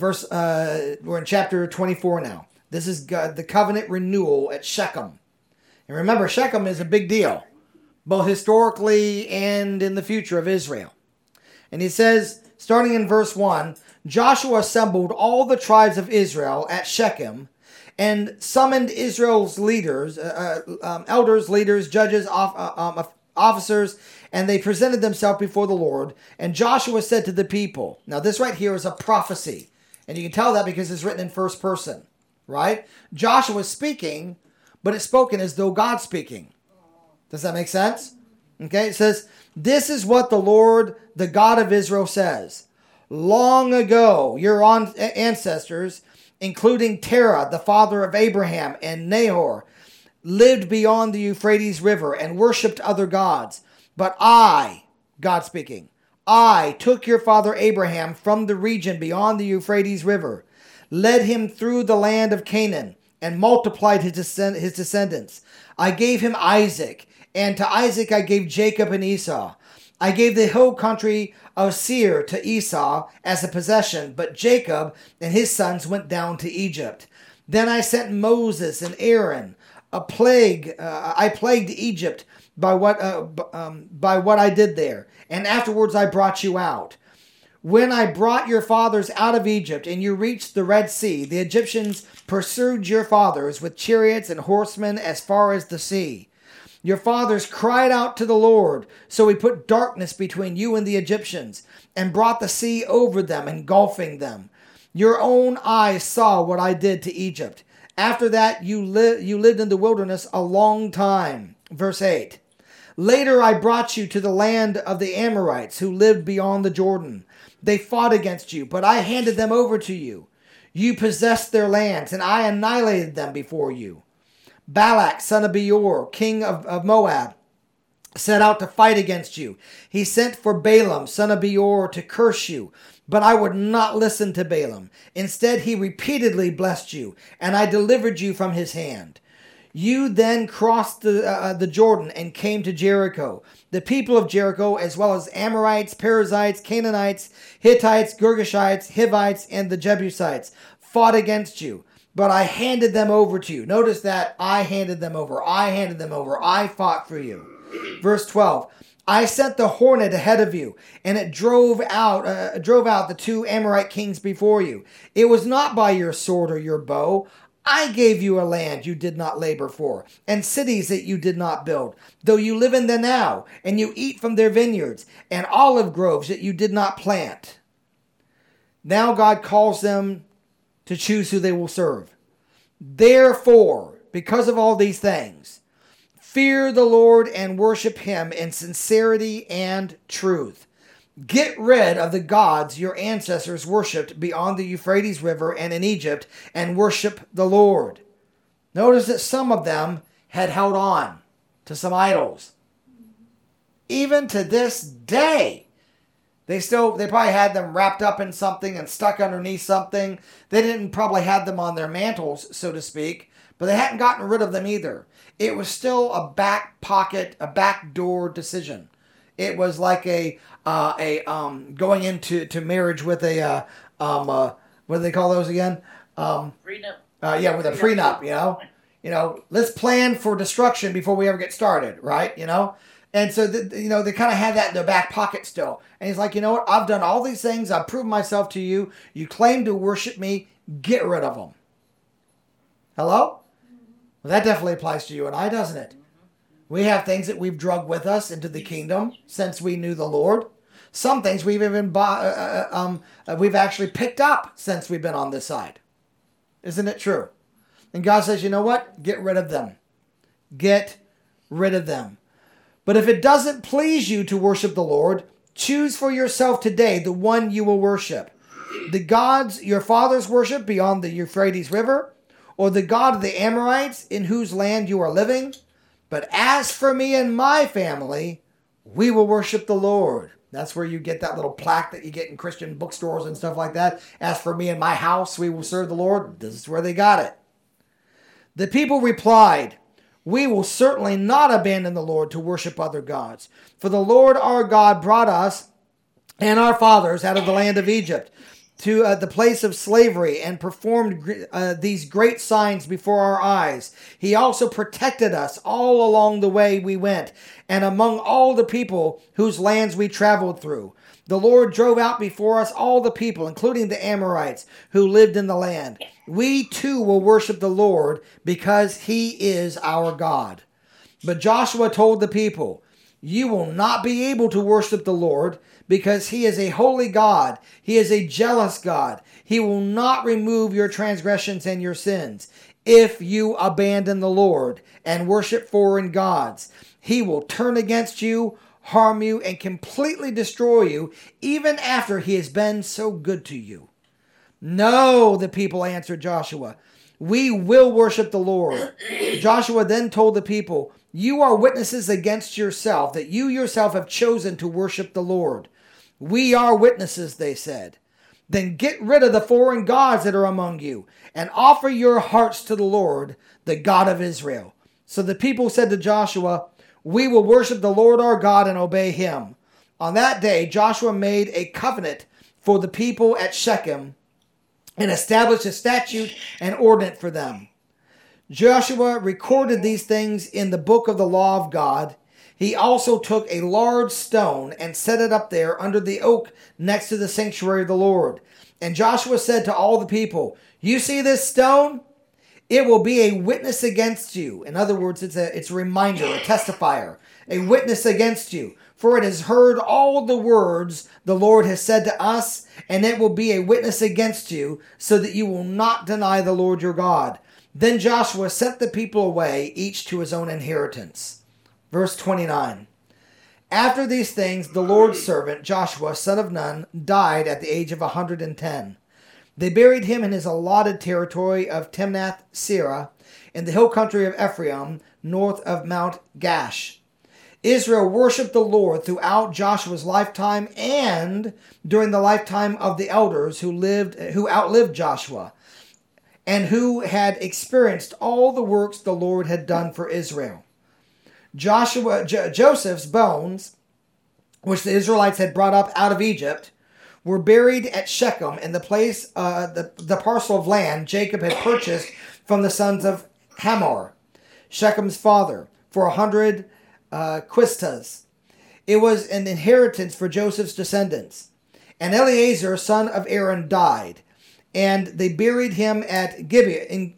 in chapter 24 now. This is the covenant renewal at Shechem. And remember, Shechem is a big deal, both historically and in the future of Israel. And he says, starting in verse 1, Joshua assembled all the tribes of Israel at Shechem and summoned Israel's leaders, elders, leaders, judges, officers, and they presented themselves before the Lord. And Joshua said to the people, now this right here is a prophecy. And you can tell that because it's written in first person, right? Joshua is speaking, but it's spoken as though God's speaking. Does that make sense? Okay, it says, this is what the Lord, the God of Israel, says. Long ago, your ancestors, including Terah, the father of Abraham, and Nahor, lived beyond the Euphrates River and worshipped other gods. But I, God speaking, I took your father Abraham from the region beyond the Euphrates River, led him through the land of Canaan, and multiplied his descendants. I gave him Isaac, and to Isaac I gave Jacob and Esau. I gave the hill country of Seir to Esau as a possession, but Jacob and his sons went down to Egypt. Then I sent Moses and Aaron. I plagued Egypt by what I did there, and afterwards I brought you out. When I brought your fathers out of Egypt and you reached the Red Sea, the Egyptians pursued your fathers with chariots and horsemen as far as the sea. Your fathers cried out to the Lord, so he put darkness between you and the Egyptians, and brought the sea over them, engulfing them. Your own eyes saw what I did to Egypt. After that, you lived in the wilderness a long time. Verse 8. Later I brought you to the land of the Amorites, who lived beyond the Jordan. They fought against you, but I handed them over to you. You possessed their lands, and I annihilated them before you. Balak, son of Beor, king of Moab, set out to fight against you. He sent for Balaam, son of Beor, to curse you, but I would not listen to Balaam. Instead, he repeatedly blessed you, and I delivered you from his hand. You then crossed the Jordan and came to Jericho. The people of Jericho, as well as Amorites, Perizzites, Canaanites, Hittites, Girgashites, Hivites, and the Jebusites, fought against you. But I handed them over to you. Notice that I handed them over. I handed them over. I fought for you. Verse 12. I sent the hornet ahead of you, and it drove out the two Amorite kings before you. It was not by your sword or your bow. I gave you a land you did not labor for, and cities that you did not build, though you live in them now, and you eat from their vineyards, and olive groves that you did not plant. Now God calls them to choose who they will serve. Therefore, because of all these things, fear the Lord and worship him in sincerity and truth. Get rid of the gods your ancestors worshipped beyond the Euphrates River and in Egypt, and worship the Lord. Notice that some of them had held on to some idols. Even to this day, they probably had them wrapped up in something and stuck underneath something. They didn't probably have them on their mantles, so to speak, but they hadn't gotten rid of them either. It was still a back pocket, a backdoor decision. It was like a going into marriage with a what do they call those again? Prenup. Yeah, with a prenup. Let's plan for destruction before we ever get started, right? And so they kind of had that in their back pocket still. And he's like, you know what? I've done all these things. I've proven myself to you. You claim to worship me. Get rid of them. Hello? Well, that definitely applies to you and I, doesn't it? We have things that we've drugged with us into the kingdom since we knew the Lord. Some things we've even we've actually picked up since we've been on this side. Isn't it true? And God says, you know what? Get rid of them. Get rid of them. But if it doesn't please you to worship the Lord, choose for yourself today the one you will worship. The gods your fathers worship beyond the Euphrates River, or the God of the Amorites in whose land you are living. But as for me and my family, we will worship the Lord. That's where you get that little plaque that you get in Christian bookstores and stuff like that. As for me and my house, we will serve the Lord. This is where they got it. The people replied, we will certainly not abandon the Lord to worship other gods. For the Lord our God brought us and our fathers out of the land of Egypt to the place of slavery and performed these great signs before our eyes. He also protected us all along the way we went and among all the people whose lands we traveled through. The Lord drove out before us all the people, including the Amorites who lived in the land. We too will worship the Lord because he is our God. But Joshua told the people, you will not be able to worship the Lord because he is a holy God. He is a jealous God. He will not remove your transgressions and your sins. If you abandon the Lord and worship foreign gods, he will turn against you, harm you, and completely destroy you, even after he has been so good to you. No, the people answered Joshua, we will worship the Lord. Joshua then told the people, you are witnesses against yourself that you yourself have chosen to worship the Lord. We are witnesses, they said. Then get rid of the foreign gods that are among you and offer your hearts to the Lord, the God of Israel. So the people said to Joshua, we will worship the Lord our God and obey him. On that day, Joshua made a covenant for the people at Shechem and established a statute and ordinance for them. Joshua recorded these things in the book of the law of God. He also took a large stone and set it up there under the oak next to the sanctuary of the Lord. And Joshua said to all the people, you see this stone? It will be a witness against you. In other words, it's a reminder, a testifier, a witness against you. For it has heard all the words the Lord has said to us, and it will be a witness against you, so that you will not deny the Lord your God. Then Joshua sent the people away, each to his own inheritance. Verse 29. After these things, the Lord's servant, Joshua, son of Nun, died at the age of 110. They buried him in his allotted territory of Timnath-Serah, in the hill country of Ephraim, north of Mount Gash. Israel worshipped the Lord throughout Joshua's lifetime and during the lifetime of the elders who outlived Joshua, and who had experienced all the works the Lord had done for Israel. Joseph's bones, which the Israelites had brought up out of Egypt, were buried at Shechem in the place, the parcel of land Jacob had purchased from the sons of Hamor, Shechem's father, for 100 quistas. It was an inheritance for Joseph's descendants. And Eleazar, son of Aaron, died, and they buried him at Gibeah,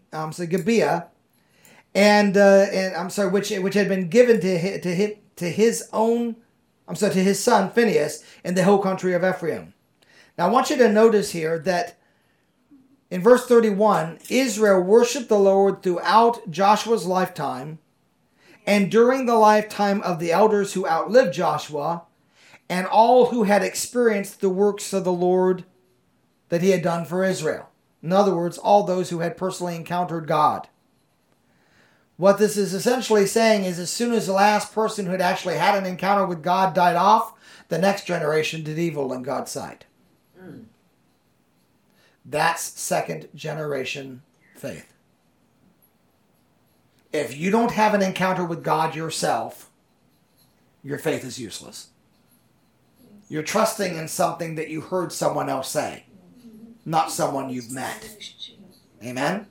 which had been given to his son Phinehas in the hill country of Ephraim. Now I want you to notice here that in verse 31, Israel worshipped the Lord throughout Joshua's lifetime and during the lifetime of the elders who outlived Joshua and all who had experienced the works of the Lord that he had done for Israel. In other words, all those who had personally encountered God. What this is essentially saying is as soon as the last person who had actually had an encounter with God died off, the next generation did evil in God's sight. That's second generation faith. If you don't have an encounter with God yourself, your faith is useless. You're trusting in something that you heard someone else say, not someone you've met. Amen?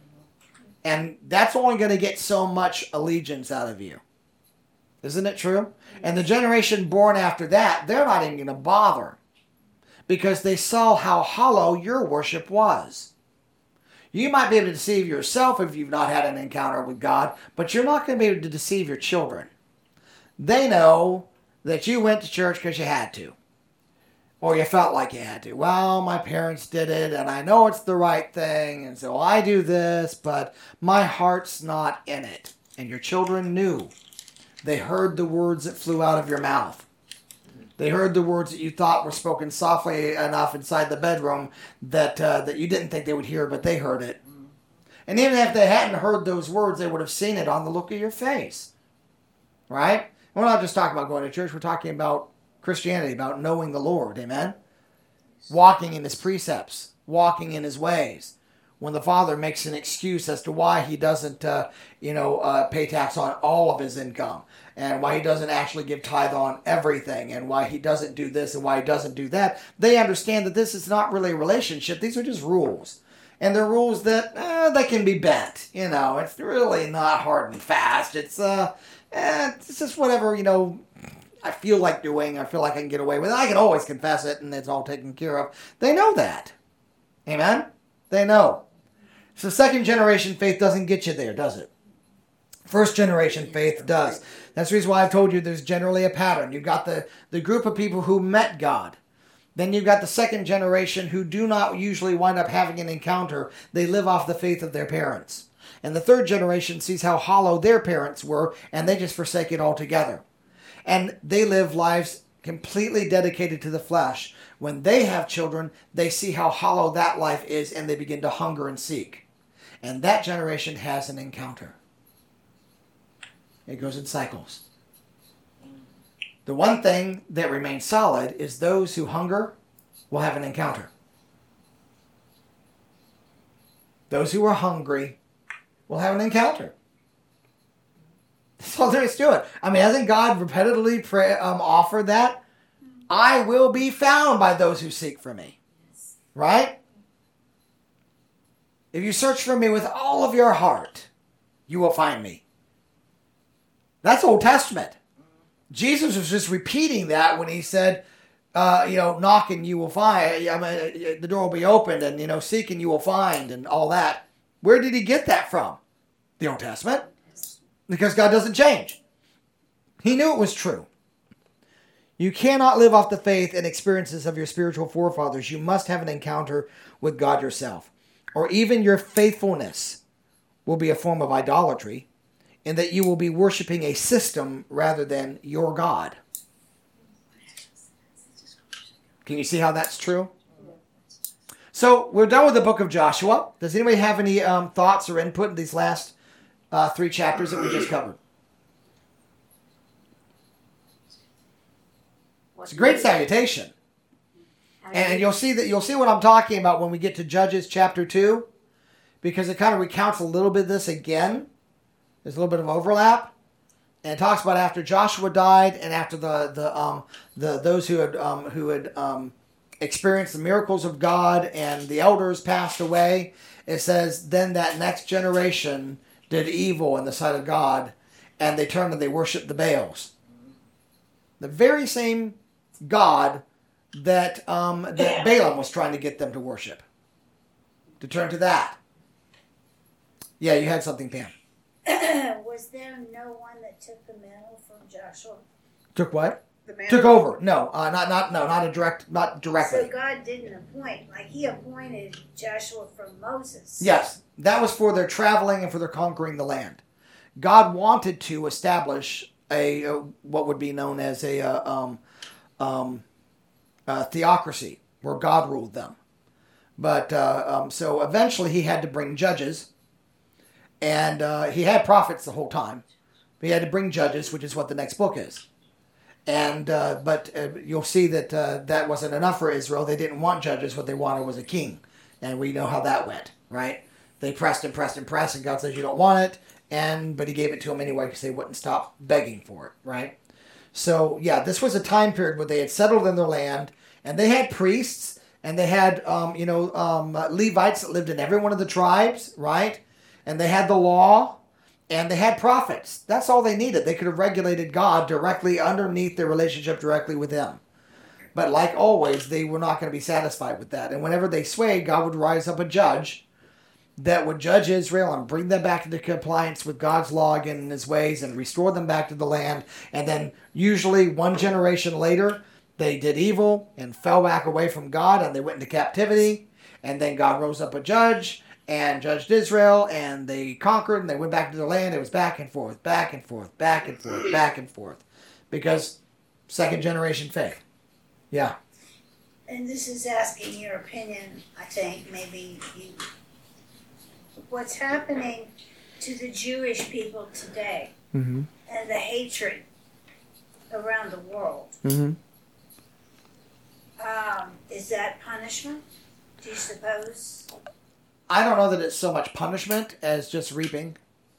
And that's only going to get so much allegiance out of you. Isn't it true? And the generation born after that, they're not even going to bother because they saw how hollow your worship was. You might be able to deceive yourself if you've not had an encounter with God, but you're not going to be able to deceive your children. They know that you went to church because you had to. Or you felt like you had to. Well, my parents did it, and I know it's the right thing, and so I do this, but my heart's not in it. And your children knew. They heard the words that flew out of your mouth. They heard the words that you thought were spoken softly enough inside the bedroom that you didn't think they would hear, but they heard it. And even if they hadn't heard those words, they would have seen it on the look of your face. Right? We're not just talking about going to church. We're talking about Christianity, about knowing the Lord. Amen? Walking in His precepts. Walking in His ways. When the Father makes an excuse as to why He doesn't, pay tax on all of His income. And why He doesn't actually give tithe on everything. And why He doesn't do this and why He doesn't do that. They understand that this is not really a relationship. These are just rules. And they're rules that, they can be bent. It's really not hard and fast. It's just whatever, I feel like doing. I feel like I can get away with it. I can always confess it and it's all taken care of. They know that. Amen? They know. So second generation faith doesn't get you there, does it? First generation faith does. That's the reason why I've told you there's generally a pattern. You've got the group of people who met God. Then you've got the second generation who do not usually wind up having an encounter. They live off the faith of their parents. And the third generation sees how hollow their parents were, and they just forsake it altogether. And they live lives completely dedicated to the flesh. When they have children, they see how hollow that life is, and they begin to hunger and seek. And that generation has an encounter. It goes in cycles. The one thing that remains solid is those who hunger will have an encounter. Those who are hungry will have an encounter. That's all there is to it. I mean, hasn't God repetitively offered that? I will be found by those who seek for me. Right? If you search for me with all of your heart, you will find me. That's Old Testament. Jesus was just repeating that when he said, knock and you will find. The door will be opened and, seek and you will find and all that. Where did he get that from? The Old Testament. Because God doesn't change. He knew it was true. You cannot live off the faith and experiences of your spiritual forefathers. You must have an encounter with God yourself. Or even your faithfulness will be a form of idolatry, in that you will be worshiping a system rather than your God. Can you see how that's true? So we're done with the book of Joshua. Does anybody have any thoughts or input in these last 3 chapters that we just covered? It's a great salutation. And you'll see what I'm talking about when we get to Judges chapter 2, because it kind of recounts a little bit of this again. There's a little bit of overlap, and it talks about after Joshua died and after those who had experienced the miracles of God and the elders passed away. It says then that next generation did evil in the sight of God, and they turned and they worshipped the Baals. The very same God that Balaam was trying to get them to worship. To turn to that. Yeah, you had something, Pam. Was there no one that took the mantle from Joshua? Took what? The mantle. Took over. No, not directly. So God didn't appoint, like He appointed Joshua from Moses. Yes, that was for their traveling and for their conquering the land. God wanted to establish what would be known as a theocracy, where God ruled them. But so eventually He had to bring judges. And he had prophets the whole time. He had to bring judges, which is what the next book is. And but you'll see that that wasn't enough for Israel. They didn't want judges. What they wanted was a king. And we know how that went, right? They pressed and pressed and pressed, and God says, you don't want it. But he gave it to them anyway because they wouldn't stop begging for it, right? So, yeah, this was a time period where they had settled in their land, and they had priests, and they had, Levites that lived in every one of the tribes, right? And they had the law, and they had prophets. That's all they needed. They could have regulated God directly underneath their relationship directly with Him. But like always, they were not going to be satisfied with that. And whenever they swayed, God would rise up a judge that would judge Israel and bring them back into compliance with God's law again and His ways and restore them back to the land. And then usually one generation later, they did evil and fell back away from God and they went into captivity. And then God rose up a judge and judged Israel, and they conquered and they went back to their land. It was back and forth, back and forth, back and forth, back and forth. Because second generation faith. Yeah. And this is asking your opinion, I think, maybe you. What's happening to the Jewish people today Mm-hmm. and the hatred around the world, Mm-hmm. is that punishment, do you suppose? I don't know that it's so much punishment as just reaping.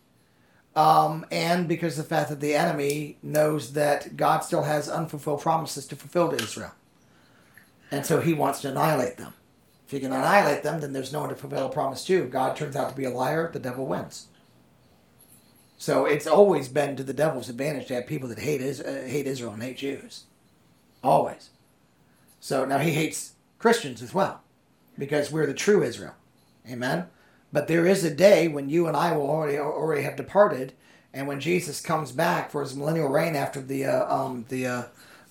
And because of the fact that the enemy knows that God still has unfulfilled promises to fulfill to Israel. And so he wants to annihilate them. If you can annihilate them, then there's no one to fulfill a promise to. God turns out to be a liar, the devil wins. So it's always been to the devil's advantage to have people that hate Israel and hate Jews. Always. So now he hates Christians as well, because we're the true Israel. Amen? But there is a day when you and I will already have departed, and when Jesus comes back for his millennial reign after the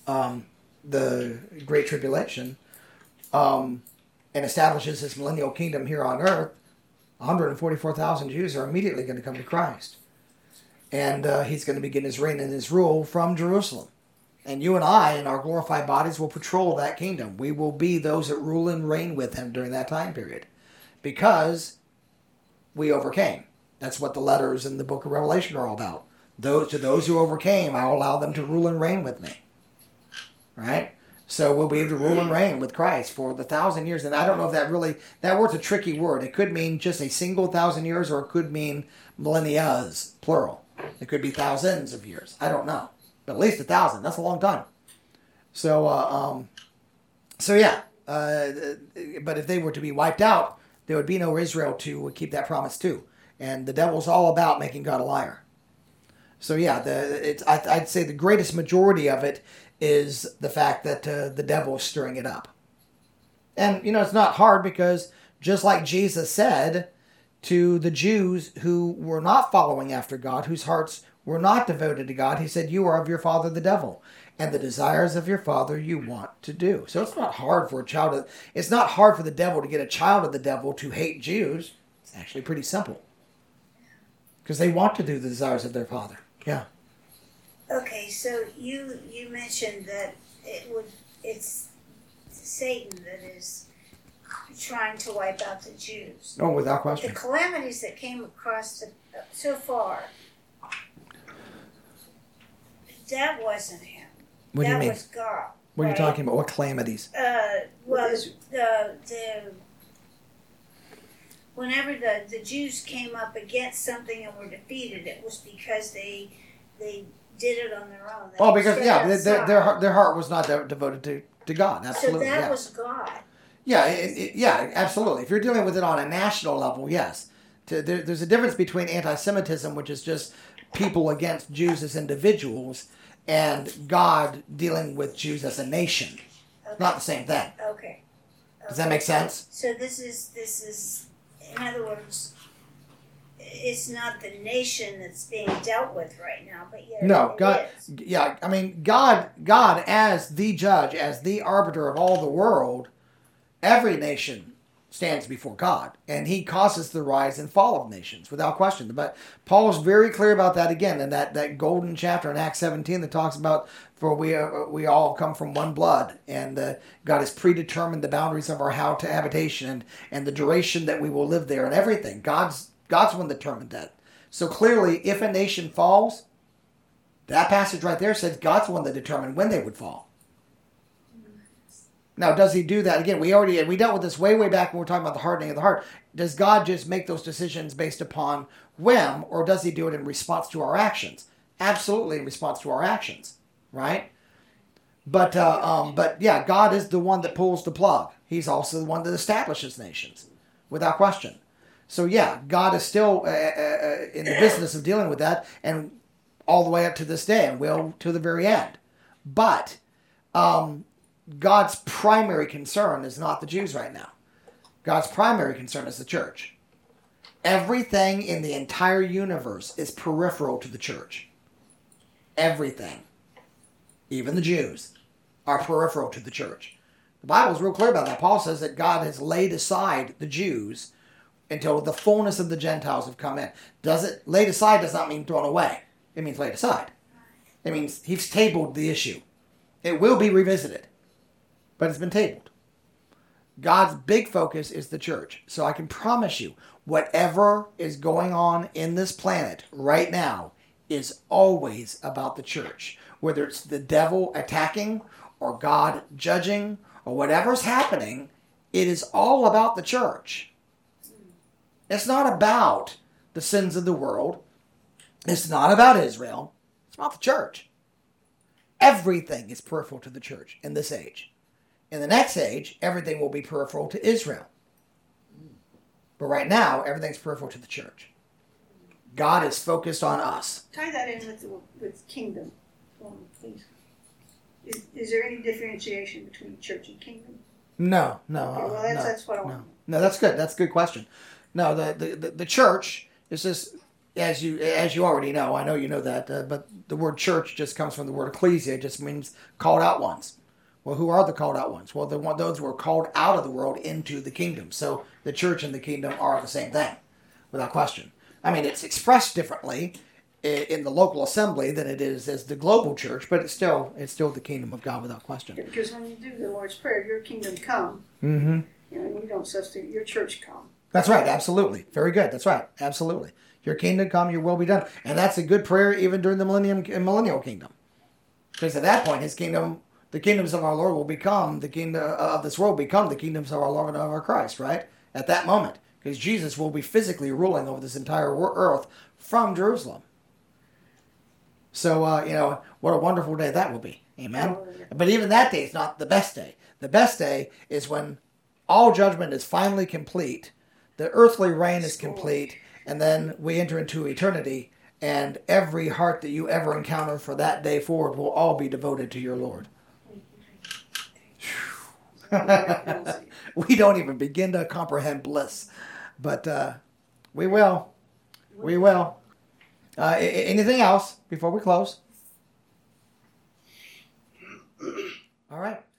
Great Tribulation, and establishes his millennial kingdom here on earth, 144,000 Jews are immediately going to come to Christ. And he's going to begin his reign and his rule from Jerusalem. And you and I, in our glorified bodies, will patrol that kingdom. We will be those that rule and reign with him during that time period. Because we overcame. That's what the letters in the book of Revelation are all about. To those who overcame, I will allow them to rule and reign with me. Right? So we'll be able to rule and reign with Christ for the 1,000 years. And I don't know if that word's a tricky word. It could mean just a single 1,000 years, or it could mean millennias, plural. It could be thousands of years. I don't know. But at least 1,000. That's a long time. So yeah. But if they were to be wiped out, there would be no Israel to keep that promise to. And the devil's all about making God a liar. So yeah, I'd say the greatest majority of it is the fact that the devil is stirring it up. And, it's not hard, because just like Jesus said to the Jews who were not following after God, whose hearts were not devoted to God, he said, you are of your father the devil, and the desires of your father you want to do. So it's not hard for it's not hard for the devil to get a child of the devil to hate Jews. It's actually pretty simple. Because they want to do the desires of their father. Yeah. Okay, so you mentioned that it's Satan that is trying to wipe out the Jews. Oh, without The question. calamities that came across so far, that wasn't him. What do you that mean? was God. What are you right? talking about? What calamities? Whenever the Jews came up against something and were defeated, it was because they did it on their own. Oh, because their heart was not devoted to God. Absolutely. So that was God. Yeah, yeah, absolutely. If you're dealing with it on a national level, yes. There's a difference between anti-Semitism, which is just people against Jews as individuals, and God dealing with Jews as a nation. Okay. Not the same thing. Okay. Does that make sense? So this is, in other words, it's not the nation that's being dealt with right now, but yet No, it God. is. Yeah, I mean, God as the judge, as the arbiter of all the world, every nation stands before God, and he causes the rise and fall of nations, without question. But Paul's very clear about that again in that golden chapter in Acts 17 that talks about, for we all come from one blood, and God has predetermined the boundaries of our habitation and the duration that we will live there and everything. God's one that determined that. So clearly, if a nation falls, that passage right there says God's the one that determined when they would fall. Now, does he do that? Again, we dealt with this way back when we were talking about the hardening of the heart. Does God just make those decisions based upon whim, or does he do it in response to our actions? Absolutely in response to our actions. right? But yeah, God is the one that pulls the plug. He's also the one that establishes nations, without question. So yeah, God is still in the business of dealing with that, and all the way up to this day, and will to the very end. But God's primary concern is not the Jews right now. God's primary concern is the church. Everything in the entire universe is peripheral to the church. Everything. Even the Jews are peripheral to the church. The Bible is real clear about that. Paul says that God has laid aside the Jews until the fullness of the Gentiles have come in. Laid aside does not mean thrown away. It means laid aside. It means he's tabled the issue. It will be revisited, but it's been tabled. God's big focus is the church. So I can promise you, whatever is going on in this planet right now is always about the church. Whether it's the devil attacking or God judging or whatever's happening, it is all about the church. It's not about the sins of the world. It's not about Israel. It's about the church. Everything is peripheral to the church in this age. In the next age, everything will be peripheral to Israel. But right now, everything's peripheral to the church. God is focused on us. Tie that in with kingdom, please. Is there any differentiation between church and kingdom? No. Okay, well, that's what I want. No, that's good. That's a good question. No, the church is just, as you already know, I know you know that, but the word church just comes from the word ecclesia. It just means called out ones. Well, who are the called out ones? Well, those who are called out of the world into the kingdom. So the church and the kingdom are the same thing, without question. I mean, it's expressed differently in the local assembly than it is as the global church, but it's still the kingdom of God, without question. Because when you do the Lord's Prayer, your kingdom come. Mm-hmm. You don't substitute your church come. That's right, absolutely. Very good. That's right, absolutely. Your kingdom come, your will be done. And that's a good prayer even during the millennial kingdom. Because at that point, his kingdom, the kingdoms of our Lord will become, the kingdom of this world become the kingdoms of our Lord and of our Christ, right? At that moment. Because Jesus will be physically ruling over this entire earth from Jerusalem. So, what a wonderful day that will be. Amen? But even that day is not the best day. The best day is when all judgment is finally complete, the earthly reign is complete, and then we enter into eternity, and every heart that you ever encounter for that day forward will all be devoted to your Lord. We don't even begin to comprehend bliss, but we will. We will. Anything else before we close? All right.